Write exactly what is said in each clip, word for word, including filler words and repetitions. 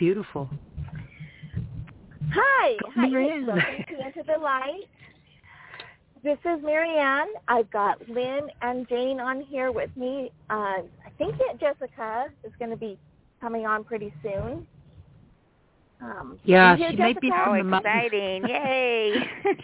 beautiful. Hi. Hi. Marianne. Welcome to Into the Light. This is Marianne. I've got Lynn and Jane on here with me. Uh, I think that Jessica is going to be coming on pretty soon. Um, yeah, she Jessica? might be Oh, from the exciting. Yay.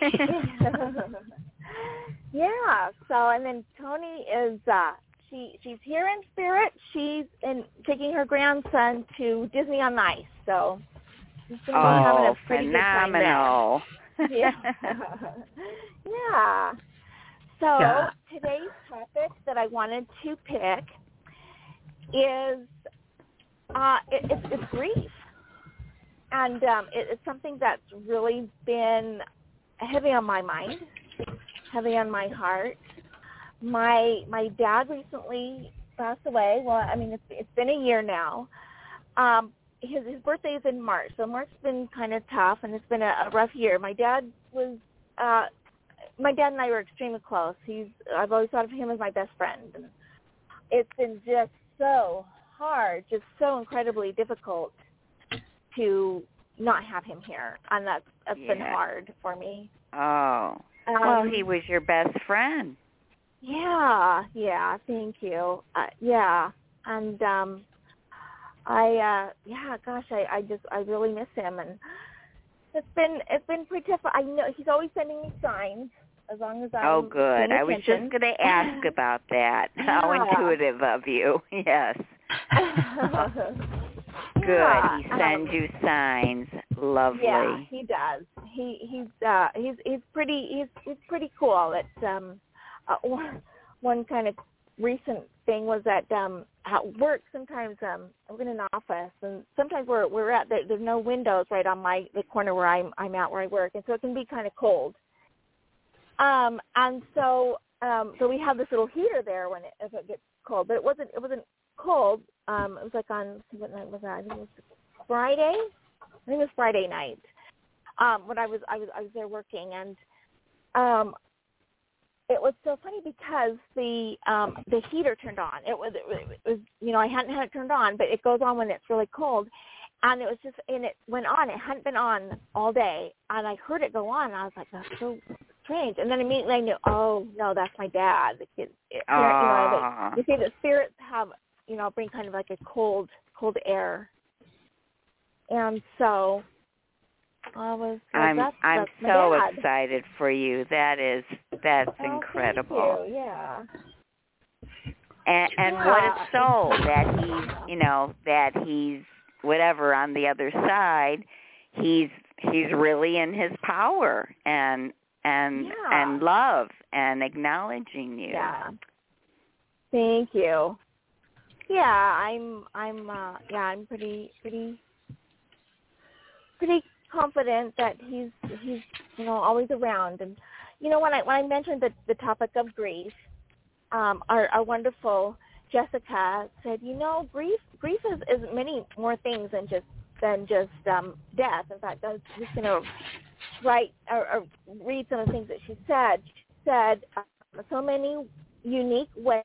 Yeah. So, and then Tony is, uh, she she's here in spirit. She's in, taking her grandson to Disney on Ice. So, she's going to be having oh, a pretty phenomenal. good time there. Yeah. Yeah. So, Yeah. today's topic that I wanted to pick is, uh, it, it's, it's grief. And um, it, it's something that's really been heavy on my mind, heavy on my heart. My my dad recently passed away. Well, I mean, it's, it's been a year now. Um, his his birthday is in March, so March's been kind of tough, and it's been a, a rough year. My dad was, uh, my dad and I were extremely close. He's I've always thought of him as my best friend. And it's been just so hard, just so incredibly difficult to not have him here, and that's, that's yeah. been hard for me. Oh, um, well, he was your best friend. Yeah, yeah, thank you. Uh, yeah, and um, I, uh, yeah, gosh, I, I just, I really miss him, and it's been, it's been pretty tough. I know he's always sending me signs, as long as I'm Oh, good. I was attention. just going to ask about that. Yeah. How intuitive of you. Yes. Good. Yeah, He sends um, you signs. Lovely. Yeah, he does. He he's uh he's he's pretty he's he's pretty cool. It's um uh, one one kind of recent thing was that um at work sometimes um I'm in an office and sometimes we're we're at there, there's no windows right on my the corner where I'm I'm at where I work, and so it can be kind of cold. Um and so um so we have this little heater there when it if it gets cold, but it wasn't it wasn't cold. Um, it was like on, what night was that? I think it was Friday. I think it was Friday night. Um, when I was, I was, I was there working, and um, it was so funny because the um, the heater turned on. It was, it was, you know, I hadn't had it turned on, but it goes on when it's really cold, and it was just, and it went on. It hadn't been on all day, and I heard it go on. And I was like, that's so strange. And then immediately I knew, oh no, that's my dad. It, it, it, you know, you see, the spirits have. You know, bring kind of like a cold, cold air. And so I was. Well, I'm that's, I'm that's my so dad. excited for you. That is that's oh, incredible. Thank you. Yeah. And and yeah. what a soul that he's, you know, that he's whatever on the other side. He's he's really in his power and and yeah. and love and acknowledging you. Yeah. Thank you. Yeah, I'm. I'm. Uh, yeah, I'm pretty, pretty, pretty confident that he's. He's. You know, always around. And you know, when I when I mentioned the the topic of grief, um, our our wonderful Jessica said, you know, grief grief is, is many more things than just than just um, death. In fact, I was just going to write or, or read some of the things that she said. She said uh, so many unique ways.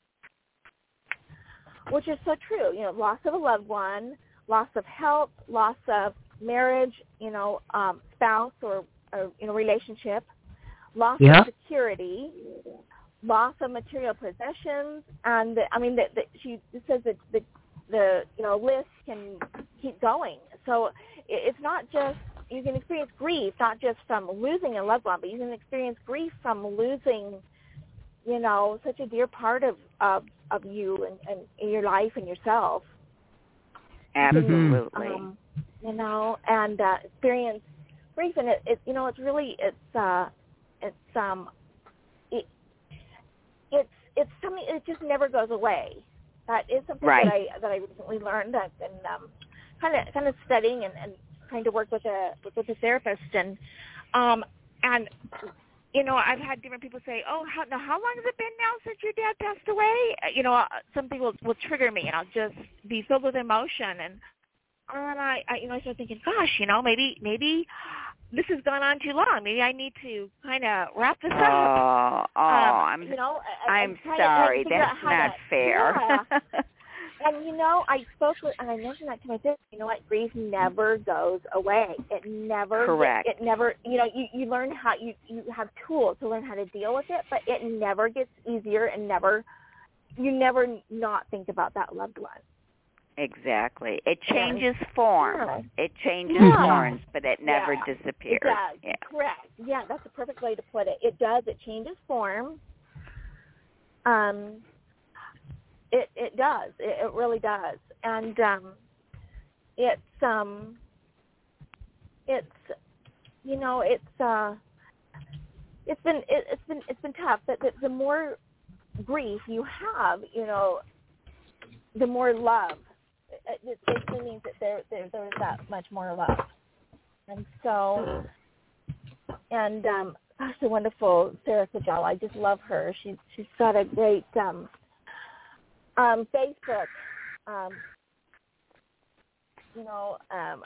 Which is so true, you know, loss of a loved one, loss of health, loss of marriage, you know, um, spouse or, or, you know, relationship, loss yeah. of security, loss of material possessions, and the, I mean, the, the, she says that the, the, you know, list can keep going. So it's not just, you can experience grief, not just from losing a loved one, but you can experience grief from losing, you know, such a dear part of, of, of you and, and in your life and yourself. Absolutely. Um, you know, and uh, experience grief, and it, it, you know, it's really, it's, uh, it's, um, it, it's, it's something. It just never goes away. That is something right. that I that I recently learned. I've been um, kind of kind of studying and, and trying to work with a with a therapist, and um, and. You know, I've had different people say, oh, how, now how long has it been now since your dad passed away? You know, something will, will trigger me, and I'll just be filled with emotion. And and I, I, you know, I start thinking, gosh, you know, maybe maybe this has gone on too long. Maybe I need to kind of wrap this up. Oh, oh um, I'm, you know, I'm I, sorry. to That's not to, fair. Yeah. And, you know, I spoke with, and I mentioned that to my sister, you know what, grief never goes away. It never, Correct. It, it never, you know, you, you learn how, you, you have tools to learn how to deal with it, but it never gets easier and never, you never not think about that loved one. Exactly. It changes form. Yeah. It changes Yeah. forms, but it never yeah. disappears. It does. Yeah. Correct. Yeah, that's a perfect way to put it. It does. It changes form. Um, it it does. It, it really does. And um, it's um, it's you know, it's uh, it's been it, it's been it's been tough. But the, the more grief you have, you know, the more love. It, it basically means that there, there there's that much more love. And so, and um, gosh, the wonderful Sarah Kajal, I just love her. She's she's got a great um, um, Facebook, um, you know, um,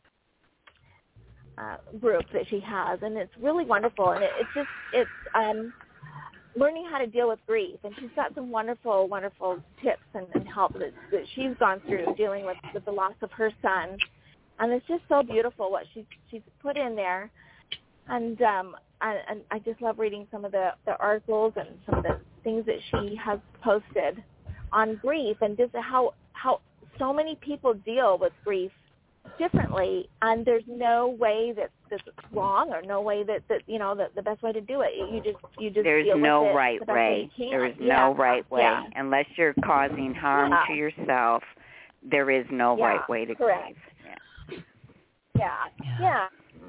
uh, group that she has, and it's really wonderful. And it, it's just it's um, learning how to deal with grief, and she's got some wonderful, wonderful tips and, and help that, that she's gone through dealing with, with the loss of her son. And it's just so beautiful what she's she's put in there, and um, I, and I just love reading some of the, the articles and some of the things that she has posted on grief, and just how how so many people deal with grief differently, and there's no way that that's wrong or no way that, that you know that the best way to do it. You just you just There's deal no with it right the best way. way you can. There is yeah. no right way yeah. unless you're causing harm yeah. to yourself. There is no yeah. right way to Correct. grieve. Yeah. Yeah. Yeah.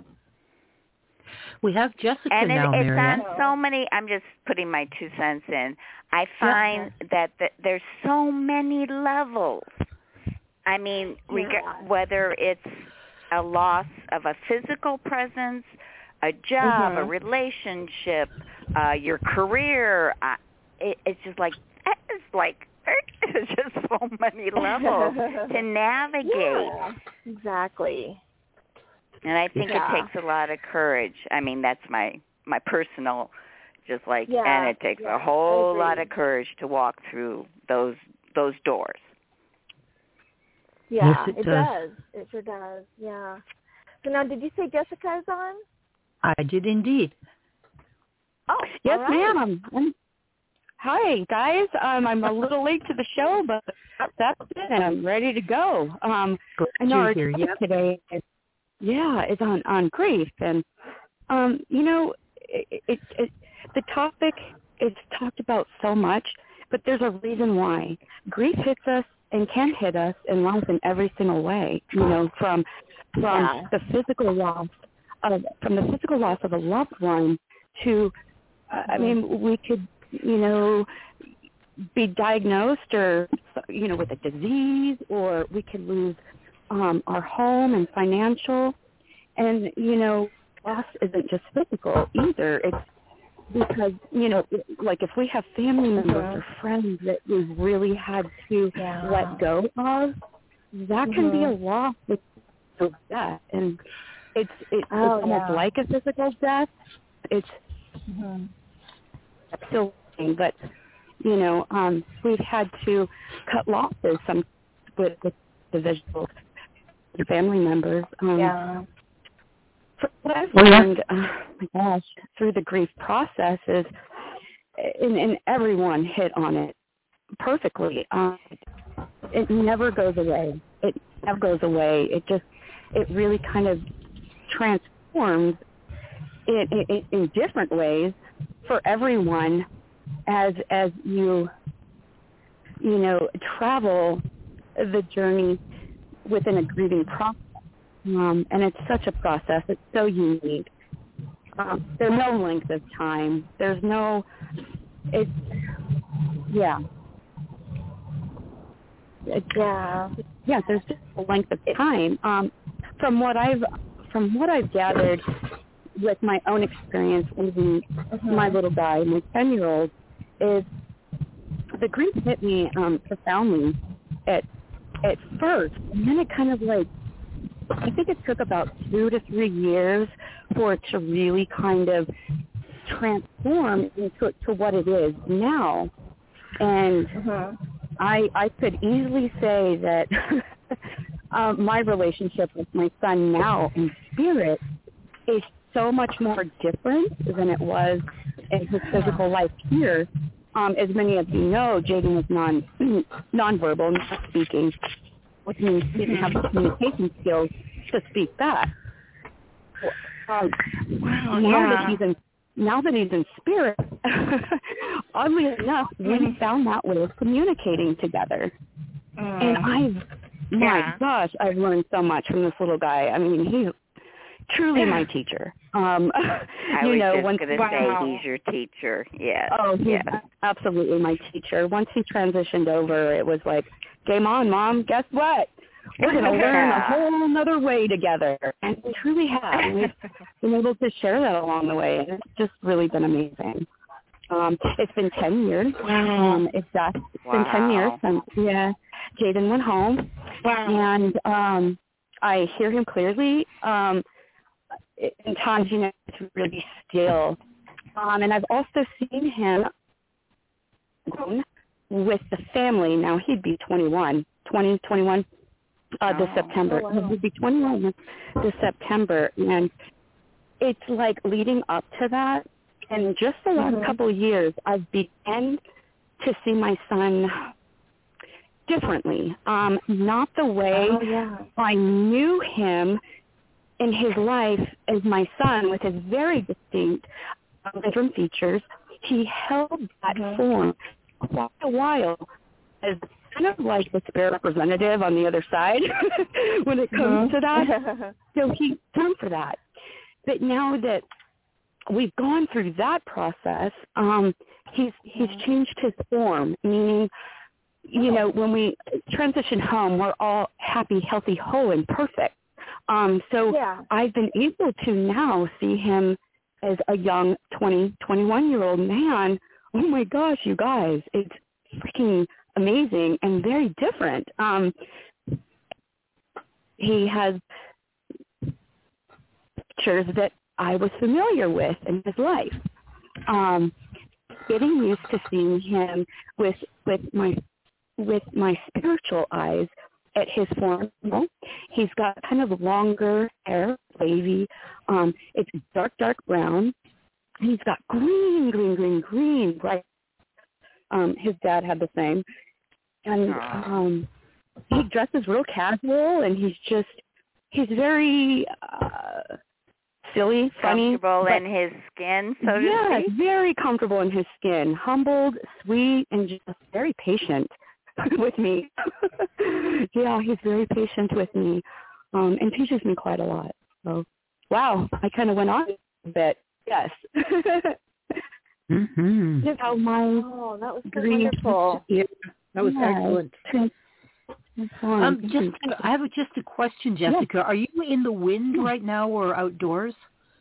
We have Jessica and it, now, it's Marianne. on so many. I'm just putting my two cents in. I find yeah. that, that there's so many levels. I mean, yeah. reg- whether it's a loss of a physical presence, a job, mm-hmm. a relationship, uh, your career, uh, it, it's just like it's like there's just so many levels to navigate. Yeah, exactly. And I think yeah. it takes a lot of courage. I mean, that's my my personal, just like, yeah. and it takes yeah. a whole lot of courage to walk through those those doors. Yeah, yes, it, it does. does. It sure does. Yeah. So now, did you say Jessica is on? I did indeed. Oh, yes, all right. ma'am. I'm, hi, guys. Um, I'm a little late to the show, but that's it. I'm ready to go. Um, Glad I know you're our here. topic Yep. today is, yeah, is on, on grief. And, um, you know, it, it, it, the topic is talked about so much, but there's a reason why. Grief hits us and can hit us in life in every single way, you know, from from Yeah. the physical loss of from the physical loss of a loved one to, uh, I mean, we could, you know, be diagnosed or, you know, with a disease, or we could lose um, our home and financial. And, you know, loss isn't just physical either. It's because, you know, like if we have family members Mhm. or friends that we've really had to Yeah. let go of, that can Mhm. be a loss with death. And it's, it's, Oh, it's almost yeah. like a physical death. It's Mhm. still, but, you know, um, we've had to cut losses some with, with individuals, family members. Um, Yeah. What I've Well, yeah. learned, oh my gosh, through the grief process is, and, and everyone hit on it perfectly. Um, it never goes away. It never goes away. It just, it really kind of transforms in, in, in different ways for everyone as as you, you know, travel the journey within a grieving process. Um, and it's such a process. It's so unique. Um, there's no length of time. There's no, it's, yeah. It's, Yeah. yeah, there's just a length of time. Um, from what I've, from what I've gathered with my own experience losing Mhm. my little guy, my ten-year-old, is the grief hit me um, profoundly at at first, and then it kind of like, I think it took about two to three years for it to really kind of transform into to what it is now. And Mhm. I I could easily say that um, my relationship with my son now in spirit is so much more different than it was in his physical life here. Um, as many of you know, Jaden is non nonverbal, not speaking, which means he didn't have the communication skills to speak back. Um, Wow, now yeah. that he's in now that he's in spirit, oddly enough, we found that way of communicating together. Mm. And I've, my Yeah. gosh, I've learned so much from this little guy. I mean, he's truly my teacher. Um, I you was know, just once, going to wow. say he's your teacher. Yes. oh, he's yes. absolutely my teacher. Once he transitioned over, it was like, game on, Mom. Guess what? We're going to learn a whole other way together. And we truly have. We've been able to share that along the way. And it's just really been amazing. Um, it's been ten years. Um, it's, uh, it's Wow. been ten years since yeah, Jaden went home. Wow. And um, I hear him clearly. Um, in times, you know, it's really still. Um, and I've also seen him grown with the family. Now, he'd be twenty-one, twenty, twenty-one uh, this Oh. September. Oh, wow. He'd be twenty-one this, this September. And it's like leading up to that. And just the last Mhm. couple of years, I've begun to see my son differently. Um, not the way Oh, yeah. I knew him in his life as my son with his very distinct um, different features. He held that Mhm. form quite a while as kind of like the spirit representative on the other side when it comes Mhm. to that. So he's done for that. But now that we've gone through that process, um, he's he's changed his form, meaning, you know, when we transition home, we're all happy, healthy, whole, and perfect. Um, so Yeah. I've been able to now see him as a young twenty, twenty-one-year-old man. Oh, my gosh, you guys, it's freaking amazing and very different. Um, he has pictures that I was familiar with in his life. Um, getting used to seeing him with with my with my spiritual eyes at his form. He's got kind of longer hair, wavy. Um, it's dark, dark brown. He's got green, green, green, green, bright. Um, his dad had the same. And um, he dresses real casual, and he's just, he's very uh, silly, funny. Comfortable but, in his skin, so to yeah, speak. very comfortable in his skin. Humbled, sweet, and just very patient with me. Yeah, he's very patient with me, um, and teaches me quite a lot. So, wow, I kind of went on a bit. Yes. Mm-hmm. Just how my Oh, that was so green. wonderful. Yeah, that was Yeah, excellent. trans- transformed. Um, just, I have a, just a question, Jessica. Are you in the wind right now or outdoors?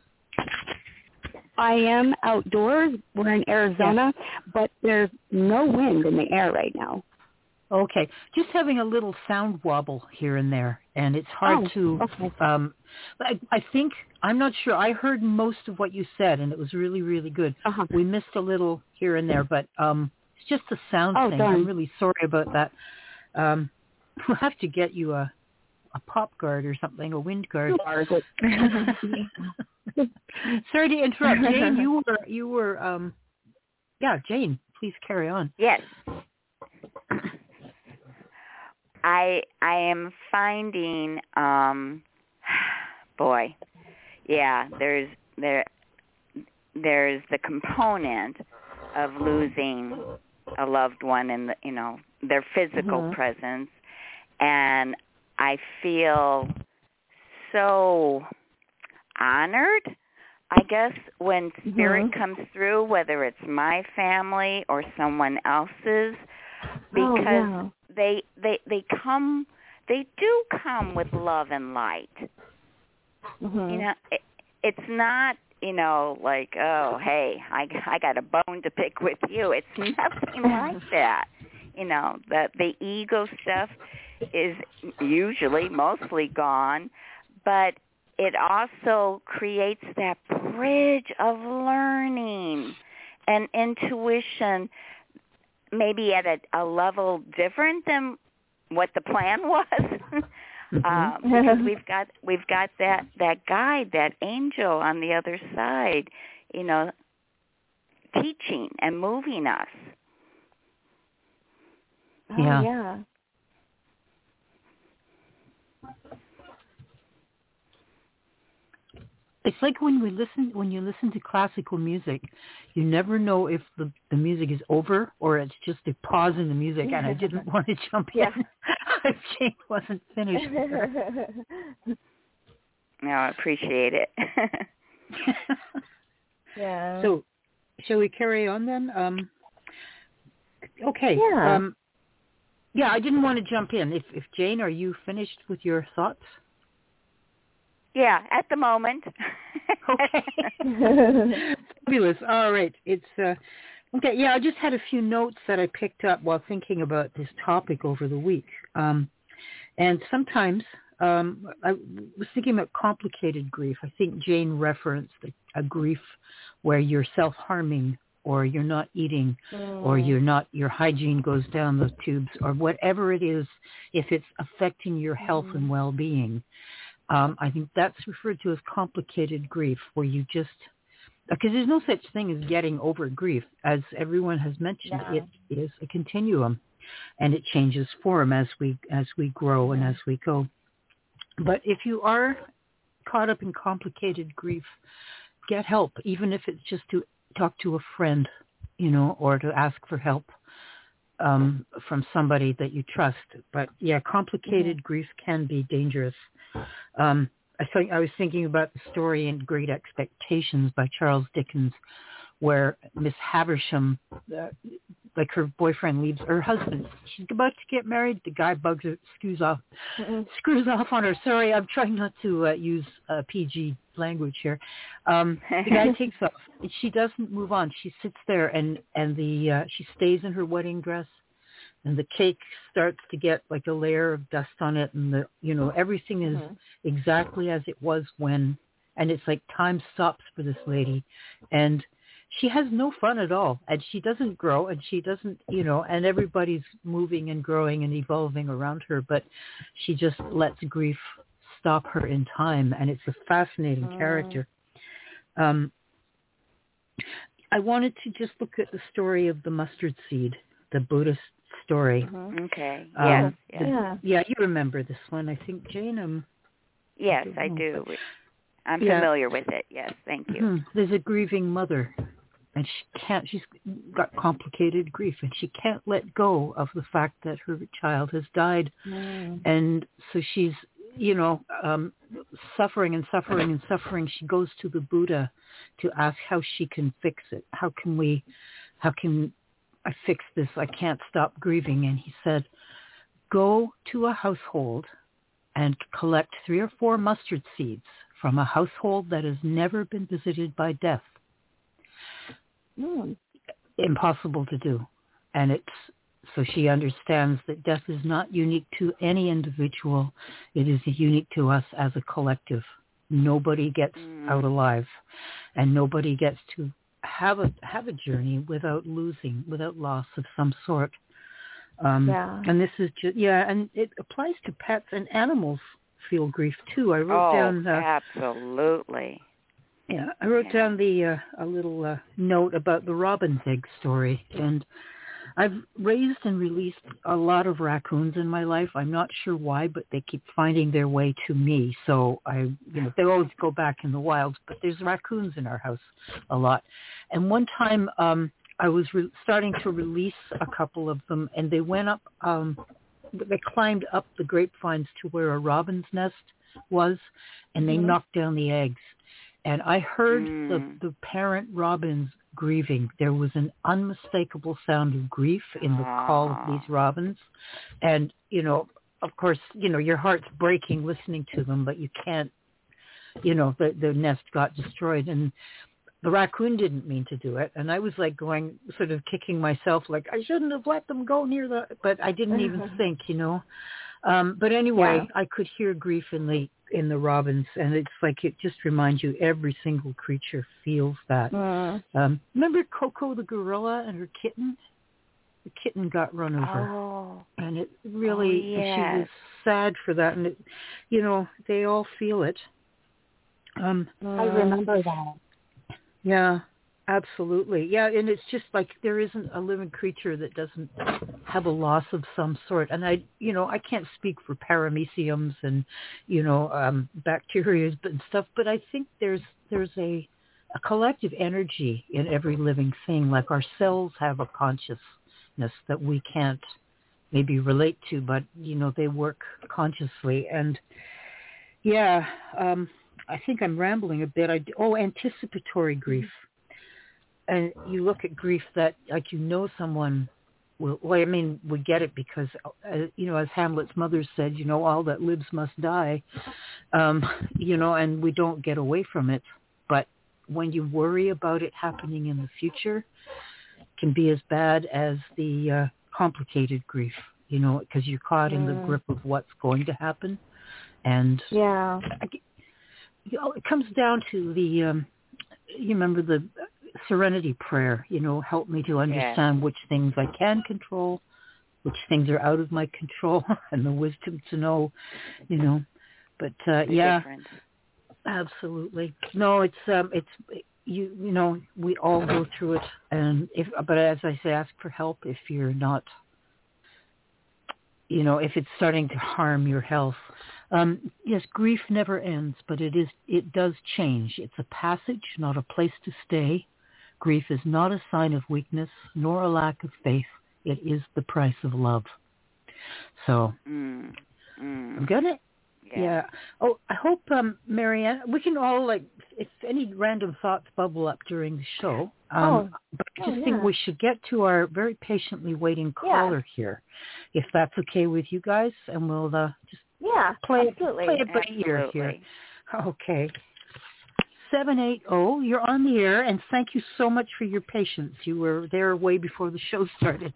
I am outdoors. We're in Arizona, but there's no wind in the air right now. Okay, just having a little sound wobble here and there, and it's hard Oh, to. okay. Um, I, I think I'm not sure. I heard most of what you said, and it was really, really good. Uh-huh. We missed a little here and there, but um, it's just a sound Oh, thing. darn. I'm really sorry about that. Um, we'll have to get you a a pop guard or something, a wind guard. Sorry to interrupt, Jane. You were you were um, yeah, Jane. Please carry on. Yes. I I am finding um boy. Yeah, there's there there's the component of losing a loved one in the, you know, their physical Mhm. presence, and I feel so honored, I guess, when spirit Mhm. comes through, whether it's my family or someone else's, Oh, because yeah. they they they come they do come with love and light. Mhm. You know, it, it's not, you know, like, oh, hey, I I got a bone to pick with you. It's nothing like that. You know, the the ego stuff is usually mostly gone, but it also creates that bridge of learning and intuition maybe at a, a level different than what the plan was. Mm-hmm. um, because we've got we've got that, that guide, that angel on the other side, you know, teaching and moving us. Oh, yeah. yeah. It's like when we listen, when you listen to classical music, you never know if the, the music is over or it's just a pause in the music. And I didn't want to jump Yeah. in if Jane wasn't finished. No, I appreciate it. Yeah. So, shall we carry on then? Um, okay. Yeah. Um, yeah, I didn't want to jump in. If, if Jane, are you finished with your thoughts? Yeah, at the moment. Okay. Fabulous. All right. It's uh, okay. Yeah, I just had a few notes that I picked up while thinking about this topic over the week. Um, and sometimes um, I was thinking about complicated grief. I think Jane referenced a, a grief where you're self-harming, or you're not eating, Mm. or you're not, your hygiene goes down the tubes, or whatever it is, if it's affecting your health Mm. and well-being. Um, I think that's referred to as complicated grief, where you just, because there's no such thing as getting over grief. As everyone has mentioned, Yeah. it is a continuum, and it changes form as we as we grow and as we go. But if you are caught up in complicated grief, get help, even if it's just to talk to a friend, you know, or to ask for help um, from somebody that you trust. But yeah, complicated mm-hmm. grief can be dangerous. Um, I think I was thinking about the story in Great Expectations by Charles Dickens, where Miss Havisham, uh, like her boyfriend leaves her husband. She's about to get married. The guy bugs her, screws off, mm-hmm. screws off on her. Sorry, I'm trying not to uh, use uh, P G language here. Um, the guy takes off. And she doesn't move on. She sits there, and and the uh, she stays in her wedding dress. And the cake starts to get like a layer of dust on it, and the you know everything is mm-hmm. exactly as it was when, and it's like time stops for this lady, and she has no fun at all, and she doesn't grow, and she doesn't you know, and everybody's moving and growing and evolving around her, but she just lets grief stop her in time, and it's a fascinating mm. character. Um, I wanted to just look at the story of the mustard seed, the Buddhist story. Mm-hmm. Okay. Um, yes. yes. The, yeah. Yeah, you remember this one, I think, Jane. Um, yes, I, I do. I'm yeah. familiar with it. Yes, thank you. Mm-hmm. There's a grieving mother, and she can't. She's got complicated grief, and she can't let go of the fact that her child has died, mm. and so she's, you know, um, suffering and suffering and suffering. She goes to the Buddha to ask how she can fix it. How can we? How can I fix this? I can't stop grieving. And he said, go to a household and collect three or four mustard seeds from a household that has never been visited by death. Mm. Impossible to do. And it's, so she understands that death is not unique to any individual. It is unique to us as a collective. Nobody gets mm. out alive, and nobody gets to have a have a journey without losing, without loss of some sort. Um, yeah. And this is just, yeah, and it applies to pets, and animals feel grief too. I wrote oh, down. Uh, absolutely. Yeah, I wrote yeah. down the uh, a little uh, note about the robin's egg story, and I've raised and released a lot of raccoons in my life. I'm not sure why, but they keep finding their way to me. So I, you know, they always go back in the wild, but there's raccoons in our house a lot. And one time um, I was re- starting to release a couple of them, and they went up, um, they climbed up the grapevines to where a robin's nest was, and they mm-hmm. knocked down the eggs. And I heard mm. the, the parent robins grieving. There was an unmistakable sound of grief in the Aww. Call of these robins. And, you know, of course, you know, your heart's breaking listening to them, but you can't, you know, the, the nest got destroyed. And the raccoon didn't mean to do it. And I was like going, sort of kicking myself, like, I shouldn't have let them go near the, but I didn't even think, you know. Um, but anyway, yeah. I could hear grief in the in the robins, and it's like it just reminds you every single creature feels that. Mm. Um, remember Coco the gorilla and her kitten? the kitten got run over. Oh. And it really, Oh, and she yes. was sad for that. And, it, you know, they all feel it. Um, I remember that. Yeah, absolutely. Yeah, and it's just like there isn't a living creature that doesn't have a loss of some sort. And I, you know, I can't speak for parameciums and, you know, um, bacteria and stuff, but I think there's there's a, a collective energy in every living thing. Like our cells have a consciousness that we can't maybe relate to, but, you know, they work consciously. And, yeah, um, I think I'm rambling a bit. I, oh, anticipatory grief. And you look at grief that, like, you know someone will, well, I mean, we get it because, uh, you know, as Hamlet's mother said, you know, all that lives must die, um, you know, and we don't get away from it. But when you worry about it happening in the future, it can be as bad as the uh, complicated grief, you know, because you're caught in the grip of what's going to happen. And Yeah. you know, it comes down to the, um, you remember the serenity prayer, you know, help me to understand Yes. which things I can control, which things are out of my control, and the wisdom to know, you know. But uh, The yeah, difference. absolutely. No, it's um, it's you, you know, we all go through it, and if, but as I say, ask for help if you're not, you know, if it's starting to harm your health. Um, yes, grief never ends, but it is, it does change. It's a passage, not a place to stay. Grief is not a sign of weakness, nor a lack of faith. It is the price of love. So, Mm. Mm. I'm gonna, Yeah. yeah. Oh, I hope, um, Marianne, we can all, like, if any random thoughts bubble up during the show, um, Oh. but I Oh, just yeah. think we should get to our very patiently waiting caller Yeah. here, if that's okay with you guys, and we'll uh, just Yeah, play, absolutely. play it by ear here. Absolutely. Okay. seven eight zero, you're on the air, and thank you so much for your patience. You were there way before the show started.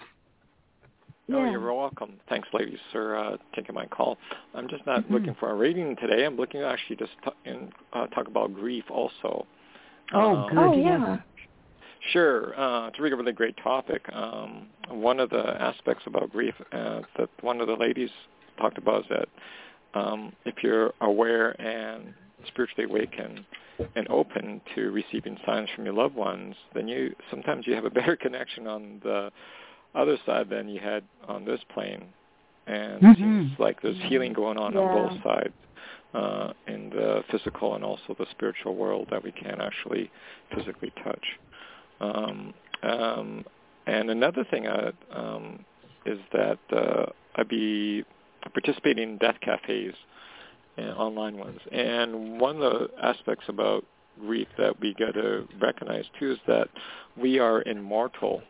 Oh, Yeah. you're welcome. Thanks, ladies, for uh, taking my call. I'm just not Mm-hmm. looking for a reading today. I'm looking to actually just t- in, uh, talk about grief also. Oh, Um, good. Oh, Yes. yeah. Sure. Uh, it's a really, really great topic. Um, one of the aspects about grief uh, that one of the ladies talked about is that um, if you're aware and spiritually awakened and open to receiving signs from your loved ones, then you sometimes you have a better connection on the other side than you had on this plane. And Mhm. it seems like there's healing going on Yeah. on both sides, uh, in the physical and also the spiritual world that we can't actually physically touch. Um, um, and another thing I, um, is that uh, I'd be participating in death cafes, uh, online ones. And one of the aspects about grief that we got to recognize too is that we are immortal.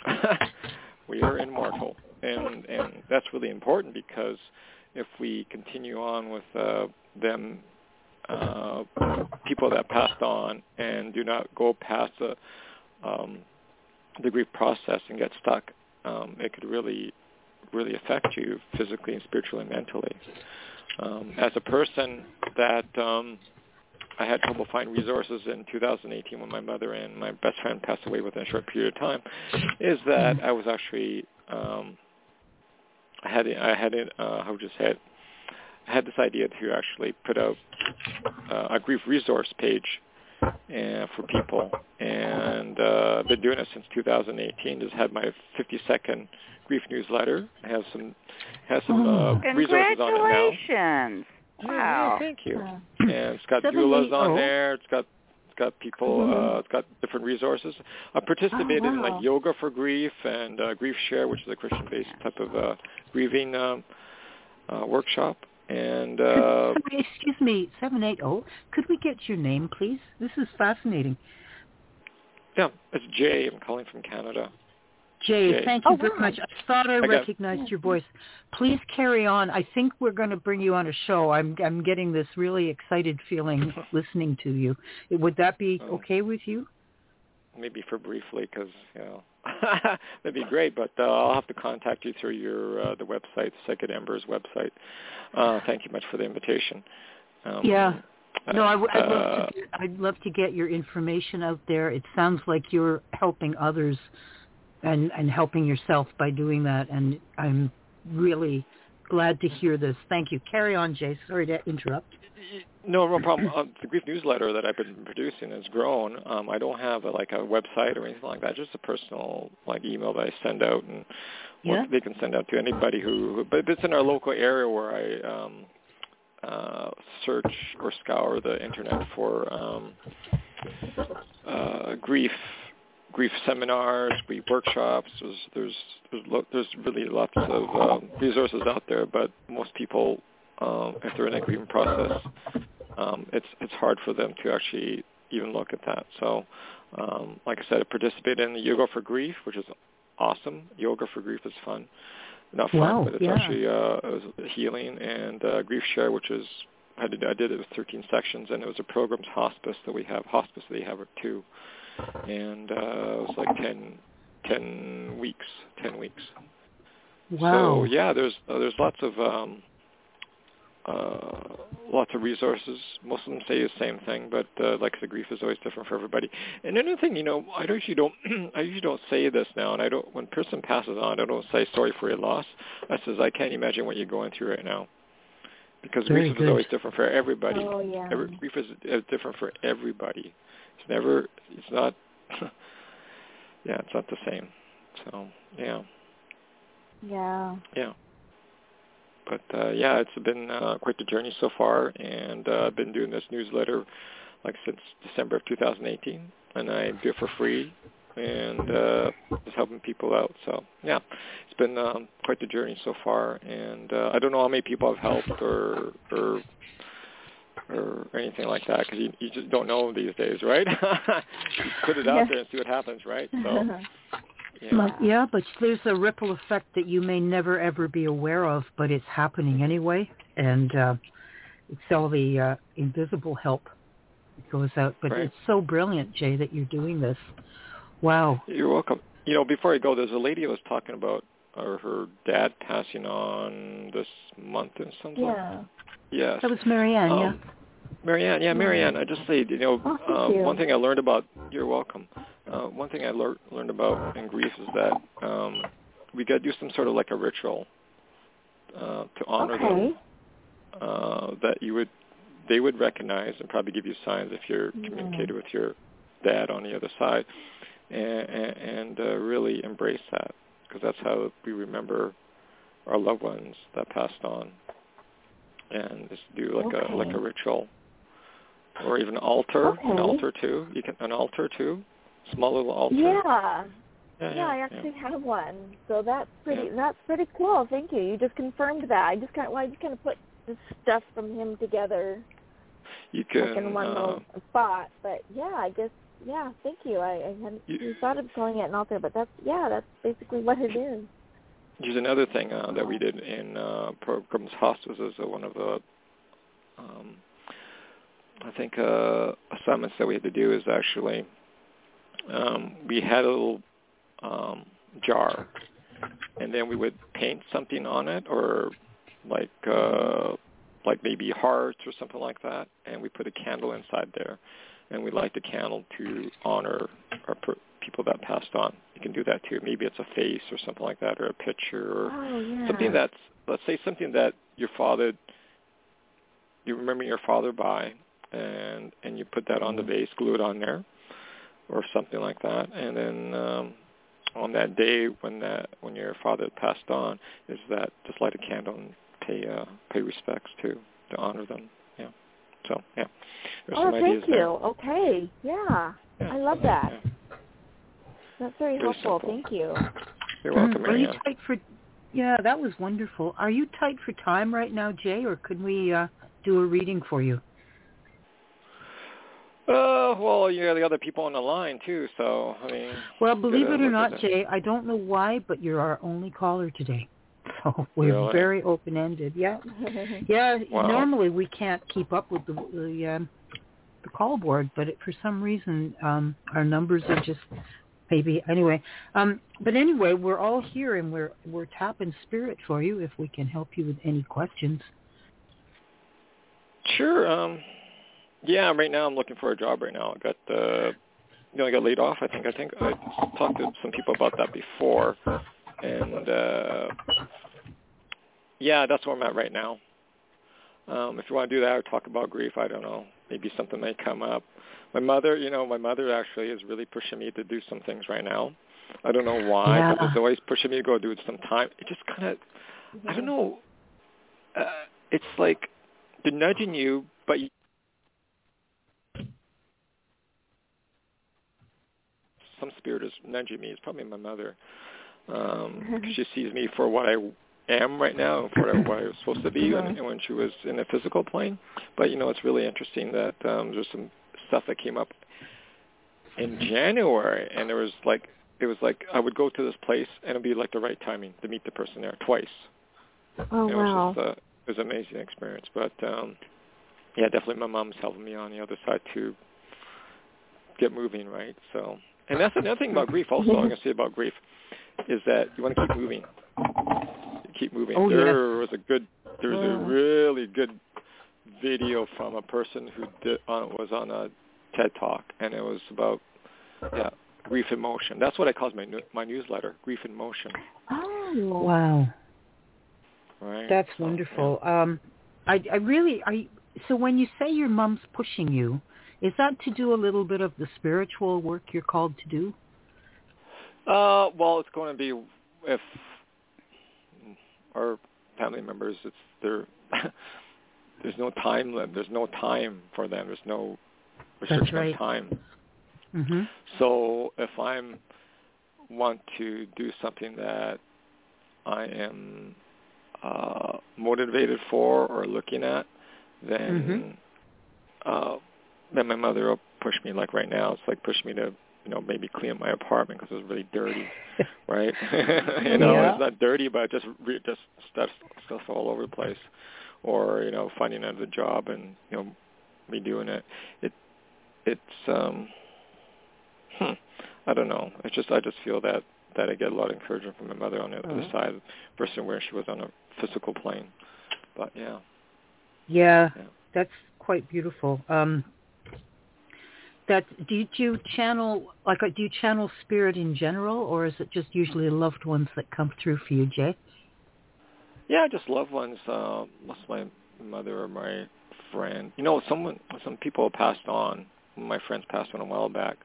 We are immortal, and and that's really important because if we continue on with uh, them, uh, people that passed on, and do not go past the um, the grief process and get stuck, um, it could really, really affect you physically and spiritually and mentally. Um, as a person that um, I had trouble finding resources in two thousand eighteen when my mother and my best friend passed away within a short period of time, is that I was actually um, I had I had it uh, how would you say it? I had this idea to actually put out uh, a grief resource page uh, for people, and uh, I've been doing it since two thousand eighteen. Just had my fifty second grief newsletter. It has some has some uh, resources on it now. Congratulations. Yeah, Wow. yeah, thank you. And it's got seven doulas eight on zero there. It's got it's got people. Mm-hmm. Uh, it's got different resources. I participated Oh, in wow. like yoga for grief and uh, Grief Share, which is a Christian-based type of uh, grieving um, uh, workshop. And uh, Could, sorry, excuse me, seven eight zero, could we get your name, please? This is fascinating. yeah, it's Jay. I'm calling from Canada. Jay, Jay. thank you Oh, very wow. much. I thought I, I got- recognized your voice. Please carry on. I think we're going to bring you on a show. I'm I'm getting this really excited feeling listening to you. Would that be Oh. okay with you? Maybe for briefly, because you know that'd be great. But uh, I'll have to contact you through your uh, the website, Sacred Embers website. Uh, thank you much for the invitation. Um, Yeah. No, I, w- I'd, love uh, to, I'd love to get your information out there. It sounds like you're helping others and, and helping yourself by doing that. And I'm really glad to hear this. Thank you. Carry on, Jay. Sorry to interrupt. No, no problem. Uh, the Grief newsletter that I've been producing has grown. Um, I don't have a, like a website or anything like that. Just a personal like email that I send out, and Yeah. they can send out to anybody who. who but if it's in our local area where I um, uh, search or scour the internet for um, uh, grief, grief seminars, grief workshops. There's there's there's, lo- there's really lots of um, resources out there, but most people, um, if they're in a grieving process, um, it's it's hard for them to actually even look at that. So, um, like I said, I participated in the Yoga for Grief, which is awesome. Yoga for Grief is fun. Not fun, Wow, but it's yeah. actually uh, it was healing, and uh, Grief Share, which is I did I did it with thirteen sections, and it was a program's hospice that we have. Hospice that you have it too, and uh, it was like ten, ten weeks, ten weeks. Wow. So yeah, there's uh, there's lots of um, uh, lots of resources. Most of them say the same thing, but uh, like the grief is always different for everybody. And another thing, you know, I usually don't I usually don't say this now, and I don't when a person passes on, I don't say sorry for your loss. I says I can't imagine what you're going through right now, because Very grief good. is always different for everybody. Oh, yeah. Every, grief is uh, different for everybody. It's never. It's not. Yeah, it's not the same. So yeah. Yeah. Yeah. But uh, yeah, it's been uh, quite the journey so far, and uh, I've been doing this newsletter like since December of two thousand eighteen, and I do it for free, and uh, just helping people out. So yeah, it's been um, quite the journey so far, and uh, I don't know how many people I've helped or or or anything like that, because you, you just don't know these days, right? You put it out Yeah. there and see what happens, right? So. Yeah. But, yeah, but there's a ripple effect that you may never, ever be aware of, but it's happening anyway. And uh, it's all the uh, invisible help that goes out. But Right. it's so brilliant, Jay, that you're doing this. Wow. You're welcome. You know, before I go, there's a lady I was talking about, or her dad passing on this month or something. Yeah. Yes. That was Marianne, um, yeah. Marianne, yeah, Marianne. I just say, you know, Oh, thank uh, you. one thing I learned about, you're welcome. Uh, one thing I lear- learned about in grief is that um, we got to do some sort of like a ritual uh, to honor Okay. them. Uh, that you would, they would recognize and probably give you signs if you're Mm. communicating with your dad on the other side, and, and, and uh, really embrace that, because that's how we remember our loved ones that passed on, and just do like Okay. a like a ritual, or even an altar, Okay. an altar too. You can an altar too, small little altar. Yeah. yeah, Yeah, yeah, I actually yeah. have one. So that's pretty. Yeah. That's pretty cool. Thank you. You just confirmed that. I just kind of, well, I just kind of put the stuff from him together You like in can. one Uh, little spot. But yeah, I guess. Yeah, thank you. I, I hadn't You- you thought of calling it an altar, but that's yeah, that's basically what it is. Here's another thing uh, that we did in uh, programs hospices. Uh, one of the, um, I think, uh, assignments that we had to do is actually um, we had a little um, jar, and then we would paint something on it, or like uh, like maybe hearts or something like that, and we put a candle inside there, and we light the candle to honor our per- people that passed on. You can do that too. Maybe it's a face or something like that, or a picture, or Oh yeah. something that's, let's say something that your father, you remember your father by, and and you put that on the vase, glue it on there, or something like that, and then um, on that day when that when your father passed on, is that just light a candle and pay uh, pay respects to to honor them. Yeah. So yeah, there's Oh, some ideas thank you. there. Okay. Yeah. Yeah. I love that. Yeah. That's very, Very helpful. simple. Thank you. You're welcome, Mm, Are you Marianne. tight for? Yeah, that was wonderful. Are you tight for time right now, Jay, or could we uh, do a reading for you? Uh, well, you got the other people on the line too, so I mean. Well, you believe gotta it or look at not, that. Jay, I don't know why, but you're our only caller today. So we're Really? very open-ended. Yeah, yeah. Wow. Normally we can't keep up with the the, um, the call board, but it, for some reason um, our numbers are just maybe anyway. Um, but anyway, we're all here and we're we're tapping spirit for you if we can help you with any questions. Sure. Um, yeah, right now I'm looking for a job right now. I got the you know, I got laid off. I think I think I talked to some people about that before, and uh, yeah, that's where I'm at right now. Um, if you want to do that or talk about grief, I don't know. Maybe something may come up. My mother, you know, my mother actually is really pushing me to do some things right now. I don't know why, yeah. but it's always pushing me to go do it some time. It just kind of, I don't know. Uh, it's like they're nudging you, but you, some spirit is nudging me. It's probably my mother. Um, she sees me for what I am right now, for what I was supposed to be when, when she was in a physical plane. But, you know, it's really interesting that um, there's some stuff that came up in January, and there was like, it was like I would go to this place, and it would be like the right timing to meet the person there twice. Oh, it wow. Was just, uh, it was an amazing experience. But, um, yeah, definitely my mom's helping me on the other side to get moving, right? So, and that's another thing about grief also, I'm going to say about grief, is that you want to keep moving. Keep moving. Oh, there yes. was a good, there was a really good video from a person who did, uh, was on a TED Talk, and it was about, yeah, Grief in Motion. That's what I call my my newsletter, Grief in Motion. Oh, wow. Right. That's so, wonderful. Yeah. Um, I, I really, I. So when you say your mom's pushing you, is that to do a little bit of the spiritual work you're called to do? Uh, well, it's going to be if our family members, it's there. There's no time limit. There's no time for them. There's no restriction That's right. on time. Mm-hmm. So if I'm want to do something that I am uh, motivated for or looking at, then mm-hmm. uh, then my mother will push me. Like right now, it's like push me to, you know, maybe clean up my apartment because it's really dirty, right? you know, yeah. it's not dirty, but just re- just stuff stuff all over the place, or you know, finding another job and you know, redoing it. It it's um, hmm, I don't know. It's just I just feel that that I get a lot of encouragement from my mother on the other mm-hmm. side versus where she was on a physical plane. But yeah. Yeah, yeah. that's quite beautiful. Um, that do you channel like do you channel spirit in general, or is it just usually loved ones that come through for you, Jay? Yeah, just loved ones. Uh, most of my mother or my friend. You know, someone, some people passed on. My friends passed on a while back,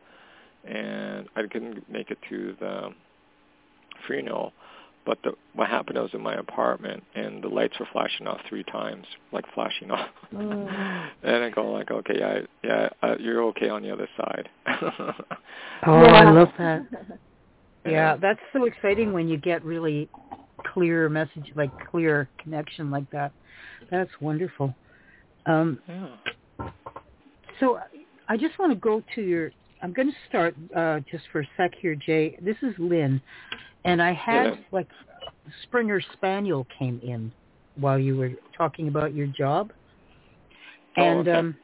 and I couldn't make it to the funeral. But the, what happened, I was in my apartment, and the lights were flashing off three times, like flashing off. Mm. And I go like, okay, yeah, yeah, uh, you're okay on the other side. Oh, yeah. I love that. Yeah, that's so exciting when you get really clear message, like clear connection like that. That's wonderful. Um, yeah. So I just want to go to your, I'm going to start uh, just for a sec here, Jay. This is Lynn. And I had, yeah. like, Springer Spaniel came in while you were talking about your job. Oh, and, okay. um,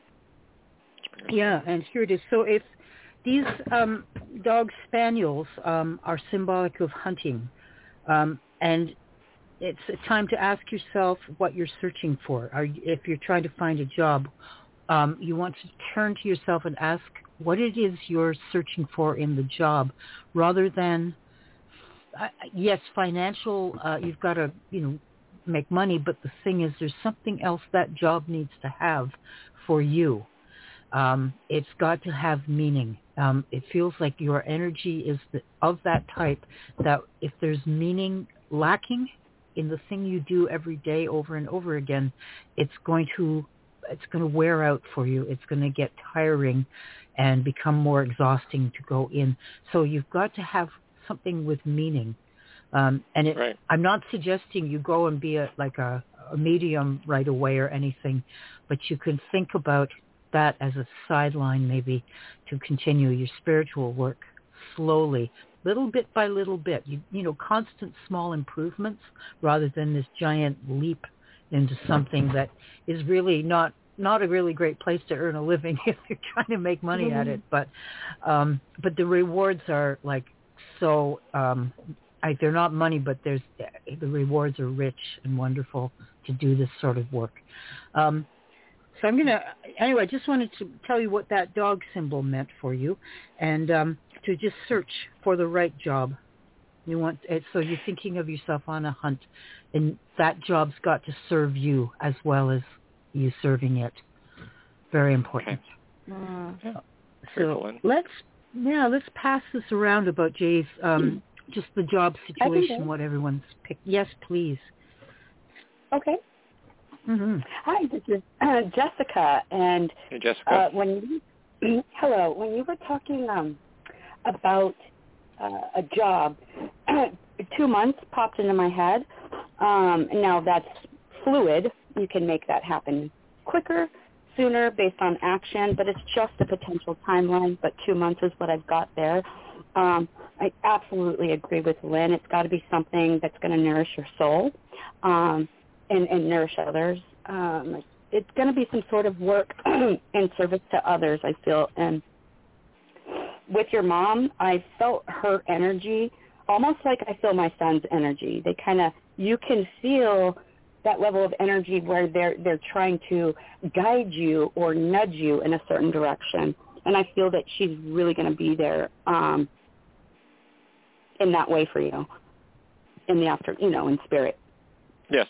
yeah, and here it is. So if these um, dog spaniels um, are symbolic of hunting, um, and it's a time to ask yourself what you're searching for. Are, if you're trying to find a job, um, you want to turn to yourself and ask what it is you're searching for in the job, rather than Uh, yes, financial, uh, you've got to, you know, make money, but the thing is there's something else that job needs to have for you. Um, it's got to have meaning. Um, it feels like your energy is the, of that type that if there's meaning lacking in the thing you do every day over and over again, it's going to, it's going to wear out for you. It's going to get tiring and become more exhausting to go in. So you've got to have something with meaning. Um, and it, right. I'm not suggesting you go and be a, like a, a medium right away or anything, but you can think about that as a sideline maybe to continue your spiritual work slowly, little bit by little bit. You, you know, constant small improvements rather than this giant leap into something that is really not not a really great place to earn a living if you're trying to make money mm-hmm. at it. But um, but the rewards are like, So um, I, they're not money, but there's the rewards are rich and wonderful to do this sort of work. Um, So I'm going to, anyway, I just wanted to tell you what that dog symbol meant for you, and um, to just search for the right job. You want, so you're thinking of yourself on a hunt, and that job's got to serve you as well as you serving it. Very important. Okay. Mm. Yeah. So let's, yeah, let's pass this around about Jay's, um, just the job situation, what everyone's picked. Yes, please. Okay. Mm-hmm. Hi, this is uh, Jessica, and hey, Jessica. Uh, when you, hello, when you were talking um, about uh, a job, two months popped into my head. Um, now that's fluid. You can make that happen quicker, sooner, based on action, but it's just a potential timeline. But two months is what I've got there. Um, I absolutely agree with Lynn. It's got to be something that's going to nourish your soul. Um, And, and nourish others. Um, it's going to be some sort of work in service to others, I feel. And with your mom, I felt her energy almost like I feel my son's energy. They kind of, you can feel that level of energy where they're they're trying to guide you or nudge you in a certain direction. And I feel that she's really going to be there um, in that way for you in the after, you know, in spirit. Yes.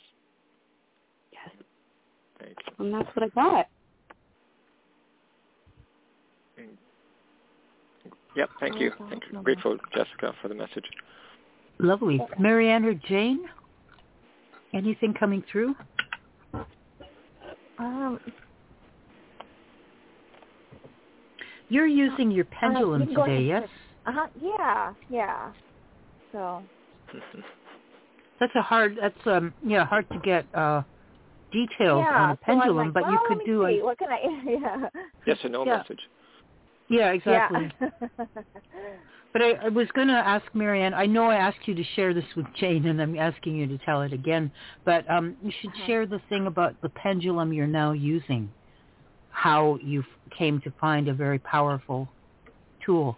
And that's what I got. Yep, thank you. Thank you. Grateful, Jessica, for the message. Lovely. Marianne or Jane? Anything coming through? Um, You're using your pendulum uh, today, yes? Uh-huh, yeah, yeah. So. That's a hard, that's, um, yeah, hard to get, uh, details yeah, on a pendulum, so I'm like, but well, you let could me do see. a... What can I... Yeah. Yes or no yeah. message. Yeah, exactly. Yeah. But I, I was going to ask Marianne, I know I asked you to share this with Jane, and I'm asking you to tell it again, but um, you should uh-huh. share the thing about the pendulum you're now using, how you came to find a very powerful tool.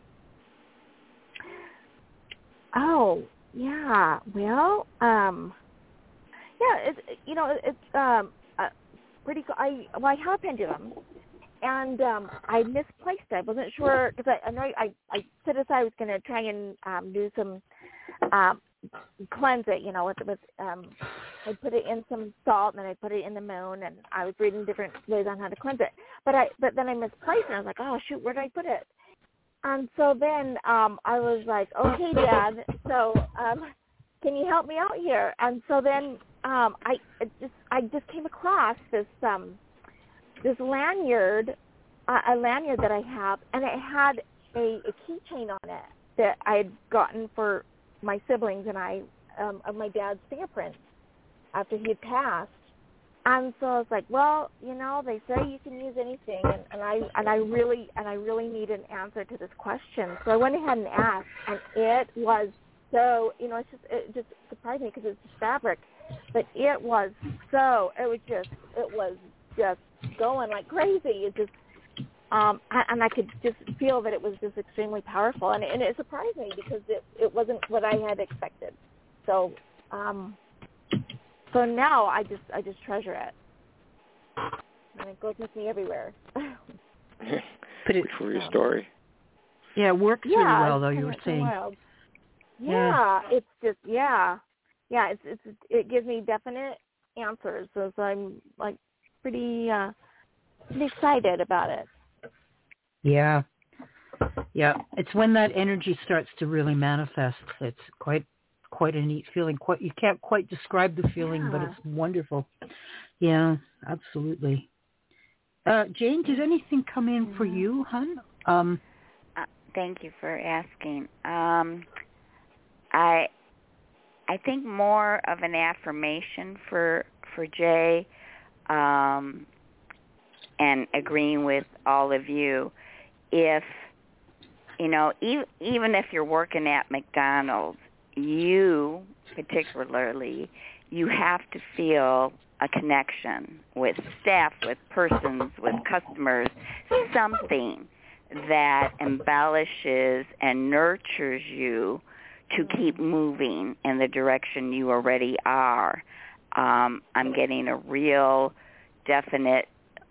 Oh, yeah. Well, um... Yeah, it's you know it's um uh, pretty cool. I well I have a pendulum, and um I misplaced it. I wasn't sure because I I know I I set aside I was going to try and um do some um cleanse it. You know with with um I put it in some salt and then I put it in the moon, and I was reading different ways on how to cleanse it. But I but then I misplaced it. And I was like, oh shoot, where did I put it? And so then um I was like, okay, Dad, so um can you help me out here? And so then. Um, I it just I just came across this um, this lanyard, uh, a lanyard that I have, and it had a, a keychain on it that I had gotten for my siblings and I um, of my dad's fingerprints after he had passed. And so I was like, well, you know, they say you can use anything, and, and I and I really and I really need an answer to this question. So I went ahead and asked, and it was so you know it's just it just surprised me because it's fabric. But it was so, it was just, it was just going like crazy. It just, um, and I could just feel that it was just extremely powerful. And, and it surprised me because it, it wasn't what I had expected. So, um, so now I just, I just treasure it. And it goes with me everywhere. But it, for your story. Yeah, it works yeah, really well, though, you were saying. Wild. Yeah, yeah, it's just, yeah. Yeah, it's, it's it gives me definite answers, so I'm like pretty uh, pretty excited about it. Yeah, yeah. It's when that energy starts to really manifest. It's quite quite a neat feeling. Quite you can't quite describe the feeling, yeah. but it's wonderful. Yeah, absolutely. Uh, Jane, did anything come in yeah. for you, hon? Um, uh, thank you for asking. Um, I. I think more of an affirmation for for Jay, um, and agreeing with all of you. If you know, even even if you're working at McDonald's, you particularly, you have to feel a connection with staff, with persons, with customers, something that embellishes and nurtures you to keep moving in the direction you already are. Um, I'm getting a real definite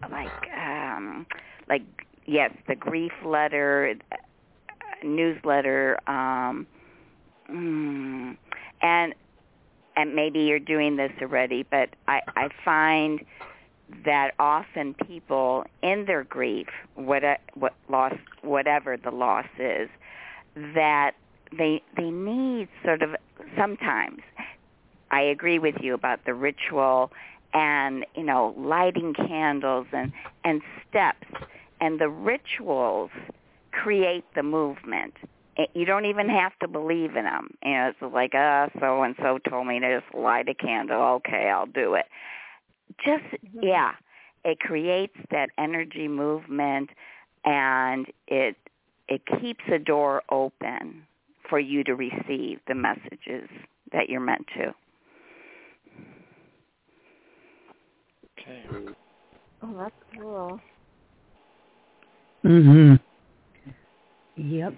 like um, like yes, the grief letter, uh, newsletter, um, mm, and and maybe you're doing this already, but I, I find that often people in their grief, what what loss, whatever the loss is, that they they need sort of sometimes. I agree with you about the ritual and, you know, lighting candles and, and steps. And the rituals create the movement. It, you don't even have to believe in them. You know, it's like, uh, so-and-so told me to just light a candle. Okay, I'll do it. Just, yeah, it creates that energy movement, and it it keeps a door open for you to receive the messages that you're meant to. Okay. Oh, that's cool. Mhm. Yep.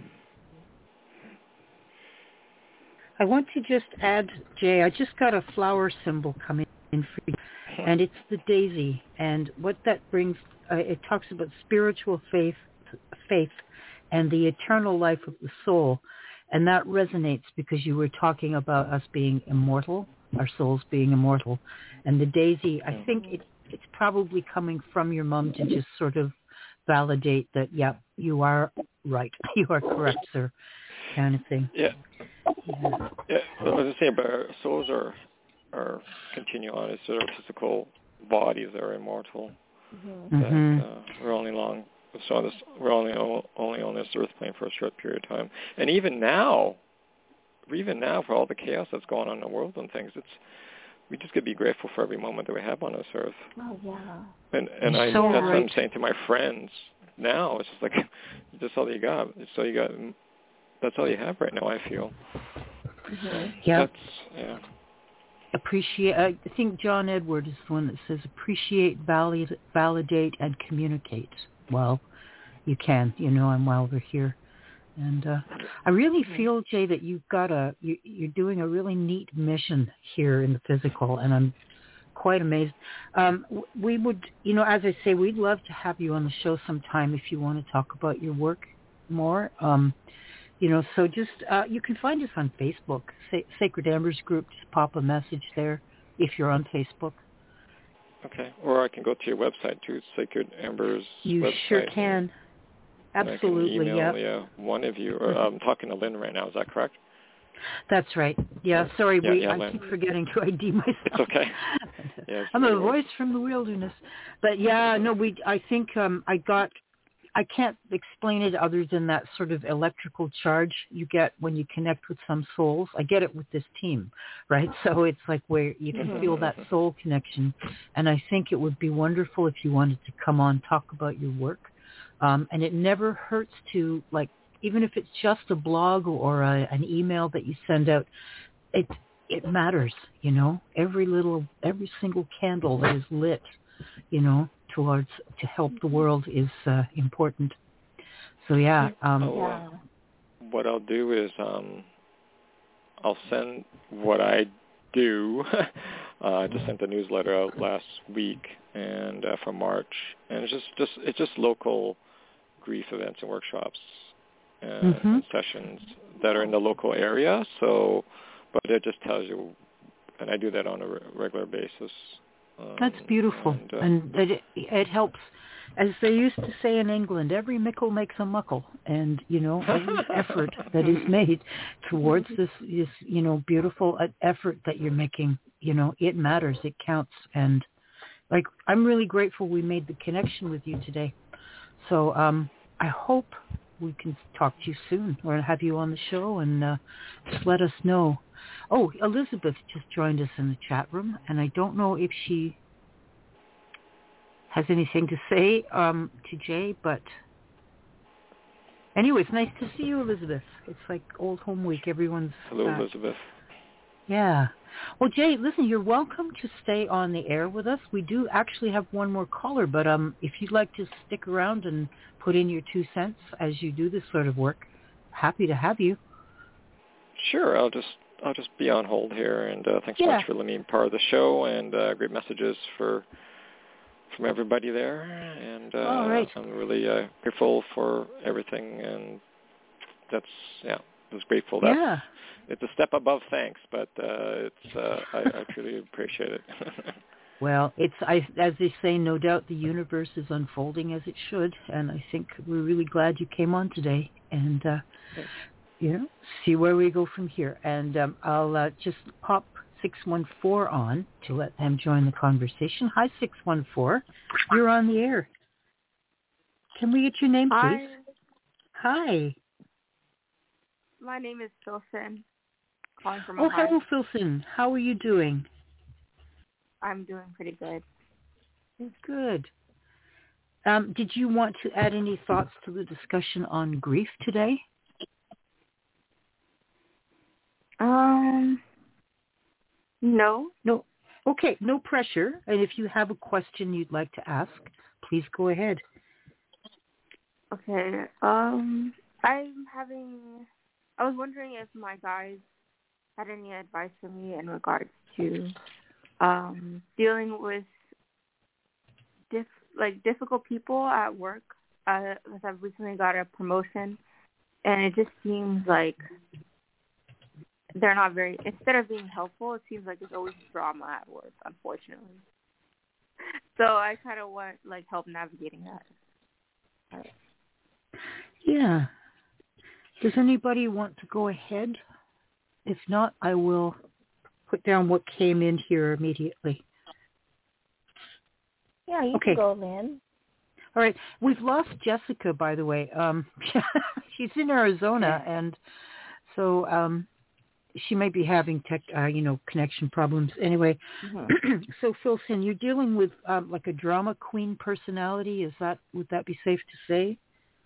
I want to just add, Jay, I just got a flower symbol coming in for you, and it's the daisy. And what that brings, uh, it talks about spiritual faith, faith, and the eternal life of the soul. And that resonates because you were talking about us being immortal, our souls being immortal. And the daisy, I think it, it's probably coming from your mom to just sort of validate that, yeah, you are right. You are correct, sir, kind of thing. Yeah. Yeah. Yeah. I was just saying, but our souls are, are continue on. It's our physical bodies that are immortal. Mm-hmm. That Mm-hmm. uh, we're only long. So this, we're only only on this earth plane for a short period of time. And even now, even now, for all the chaos that's going on in the world and things, it's we just got to be grateful for every moment that we have on this earth. Oh, yeah. And and I So that's right. what I'm saying to my friends now. It's just like that's all you got. It's all you got. That's all you have right now, I feel. Mm-hmm. Yeah. That's yeah. Appreciate. I think John Edward is the one that says appreciate, validate, validate, and communicate. Well, you can, you know, and while we're here. And uh, I really feel, Jay, that you've got a, you, you're doing a really neat mission here in the physical, and I'm quite amazed. Um, we would, you know, as I say, we'd love to have you on the show sometime if you want to talk about your work more. Um, you know, so just, uh, you can find us on Facebook, Sa- Sacred Ambers Group. Just pop a message there if you're on Facebook. Okay. Or I can go to your website too, Sacred Ambers You website. sure can. Absolutely, and I can email, yeah. yeah, one of you. Or I'm talking to Lynn right now. Is that correct? That's right. Yeah, sorry, Yeah, we, yeah, I Lynn. keep forgetting to I D myself. It's okay. Yeah, it's I'm a no worries. voice from the wilderness. But yeah, no, we. I think um, I got, I can't explain it other than that sort of electrical charge you get when you connect with some souls. I get it with this team, right? So it's like where you can Mm-hmm. feel that soul connection. And I think it would be wonderful if you wanted to come on, talk about your work. Um, and it never hurts to, like, even if it's just a blog or a, an email that you send out, it it matters, you know. Every little, every single candle that is lit, you know, towards to help the world is uh, important. So yeah, um, Oh, uh, what I'll do is um, I'll send what I do. uh, I just sent the newsletter out last week and uh, for March, and it's just just it's just local grief events and workshops and, mm-hmm. and sessions that are in the local area. So, but it just tells you, and I do that on a re- regular basis. Um, That's beautiful, and, uh, and it it helps. As they used to say in England, every mickle makes a muckle, and you know every effort that is made towards this, this you know beautiful effort that you're making, you know it matters, it counts, and like I'm really grateful we made the connection with you today. So um, I hope we can talk to you soon or have you on the show and uh, just let us know. Oh, Elizabeth just joined us in the chat room, and I don't know if she has anything to say um, to Jay, but anyway, it's nice to see you, Elizabeth. It's like old home week. Everyone's hello, back. Elizabeth. Yeah. Well, Jay, listen, you're welcome to stay on the air with us. We do actually have one more caller, but um, if you'd like to stick around and put in your two cents as you do this sort of work, happy to have you. Sure, I'll just I'll just be on hold here, and uh, thanks so Yeah. much for letting me be part of the show, and uh, great messages for from everybody there, and uh, All right. I'm really uh, grateful for everything, and that's, yeah, I was grateful. That's, yeah. It's a step above thanks, but uh, it's uh, I, I truly appreciate it. Well, it's I, as they say, no doubt the universe is unfolding as it should, and I think we're really glad you came on today, and uh, you know, see where we go from here. And um, I'll uh, just pop six one four on to let them join the conversation. Hi, six one four. You're on the air. Can we get your name, please? Hi. Hi. My name is Philson, calling from Oh, Ohio. hello, Philson. How are you doing? I'm doing pretty good. Good. Um, did you want to add any thoughts to the discussion on grief today? Um, no. No. Okay, no pressure. And if you have a question you'd like to ask, please go ahead. Okay. Um, I'm having. I was wondering if my guys had any advice for me in regards to um, dealing with diff, like difficult people at work. Uh, because I've recently got a promotion, and it just seems like they're not very. Instead of being helpful, it seems like there's always drama at work, unfortunately. So I kind of want like help navigating that. Yeah. Does anybody want to go ahead? If not, I will put down what came in here immediately. Yeah, you Okay. can go, Lynn. All right. We've lost Jessica, by the way. Um, she's in Arizona, and so um, she might be having tech, uh, you know, connection problems. Anyway, Mm-hmm. so Philson, you're dealing with um, like a drama queen personality. Is that would that be safe to say?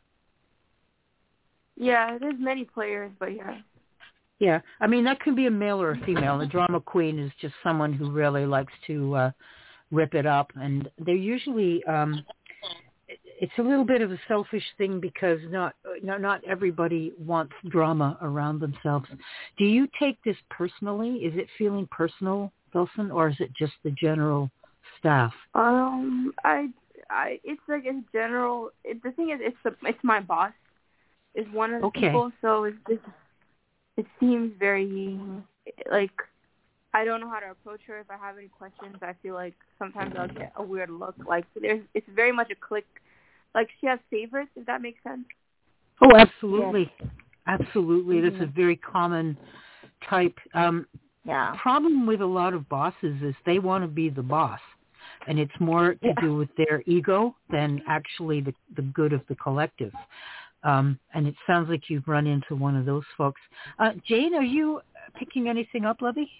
Yeah, there's many players, but yeah. Yeah, I mean that can be a male or a female. A drama queen is just someone who really likes to uh, rip it up, and they're usually um, it's a little bit of a selfish thing because not not not everybody wants drama around themselves. Do you take this personally? Is it feeling personal, Wilson, or is it just the general staff? Um, I, I, it's like in general. It, the thing is, it's the, it's my boss is one of the Okay. people, so it's just it seems very like I don't know how to approach her. If I have any questions, I feel like sometimes I'll get a weird look. Like there's, it's very much a click. Like she has favorites, if that makes sense. Oh, absolutely, yeah. Absolutely. Mm-hmm. That's a very common type. Um, yeah. Problem with a lot of bosses is they want to be the boss, and it's more to yeah. do with their ego than actually the the good of the collective. Um, and it sounds like you've run into one of those folks. Uh, Jane, are you picking anything up, Lovey?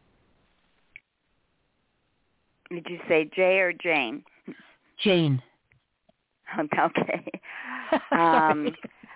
Did you say Jay or Jane? Jane. Okay. um,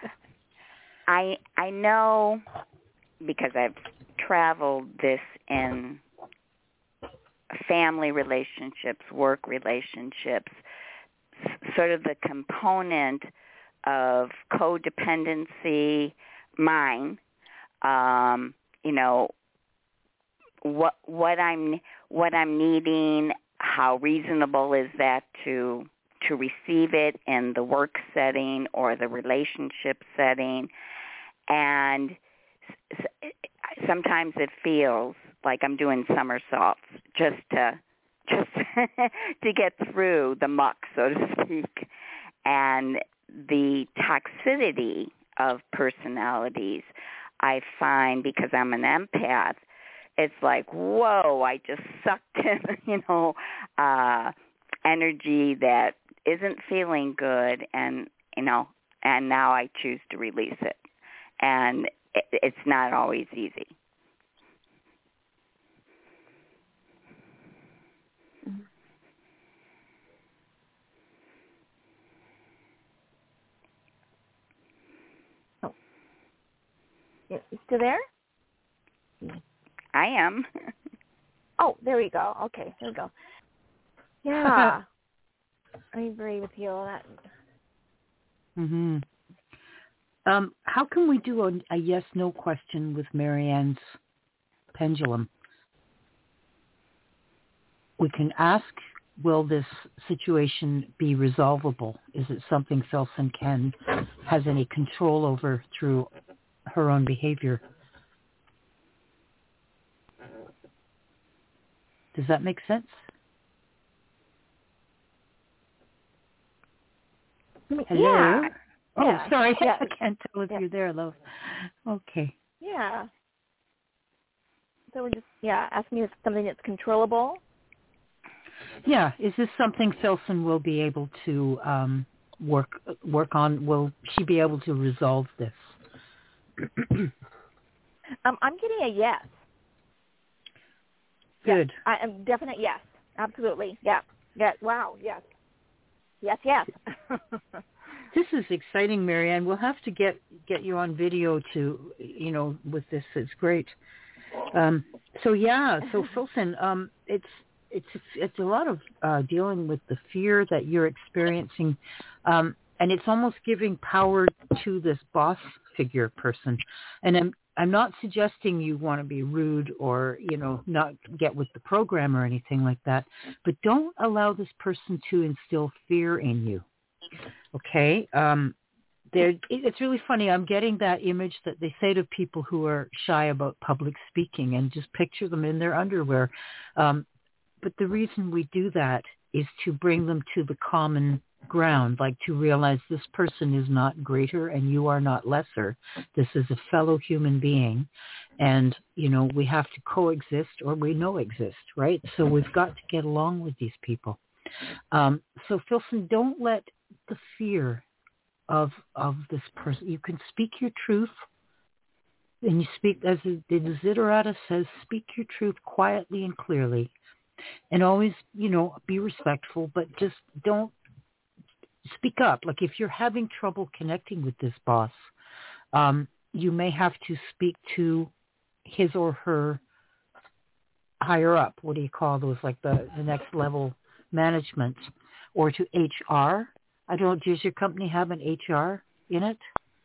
I I know because I've traveled this in family relationships, work relationships, sort of the component of codependency, mine, um, you know, what what I'm what I'm needing, how reasonable is that to to receive it in the work setting or the relationship setting, and sometimes it feels like I'm doing somersaults just to just to get through the muck, so to speak, and the toxicity of personalities, I find, because I'm an empath, it's like, whoa, I just sucked in, you know, uh, energy that isn't feeling good, and, you know, and now I choose to release it. And it, it's not always easy. You still there? I am. Oh, there we go. Okay, there we go. Yeah. I agree with you on that. Mm-hmm. Um, how can we do a, a yes-no question with Marianne's pendulum? We can ask will this situation be resolvable? Is it something Filson can has any control over through her own behavior? Does that make sense? Hello? Yeah. Oh, yeah. sorry. Yeah. I can't tell if yeah. you're there, love. Okay. Yeah. So we're just, yeah, asking you if it's something that's controllable. Yeah. Is this something Filson will be able to um, work work on? Will she be able to resolve this? um, I'm getting a yes. Good. Yes. I am definite yes. Absolutely. Yeah. Yeah. Wow. Yes. Yes. Yes. This is exciting, Marianne. We'll have to get get you on video to, you know, with this. It's great. Um, so yeah, so Filson, um, it's it's it's a lot of uh, dealing with the fear that you're experiencing, um, and it's almost giving power to this boss figure person. And I'm I'm not suggesting you want to be rude or, you know, not get with the program or anything like that, but don't allow this person to instill fear in you. Okay? Um, there, it's really funny. I'm getting that image that they say to people who are shy about public speaking, and just picture them in their underwear. Um, but the reason we do that is to bring them to the common ground, like to realize this person is not greater and you are not lesser. This is a fellow human being, and, you know, we have to coexist or we no exist, right? So we've got to get along with these people. Um, so Filson, don't let the fear of of this person. You can speak your truth, and you speak, as the Desiderata says, speak your truth quietly and clearly, and always, you know, be respectful, but just don't speak up. Like if you're having trouble connecting with this boss, um, you may have to speak to his or her higher up. What do you call those? Like the, the next level management, or to H R. I don't. Does your company have an H R in it?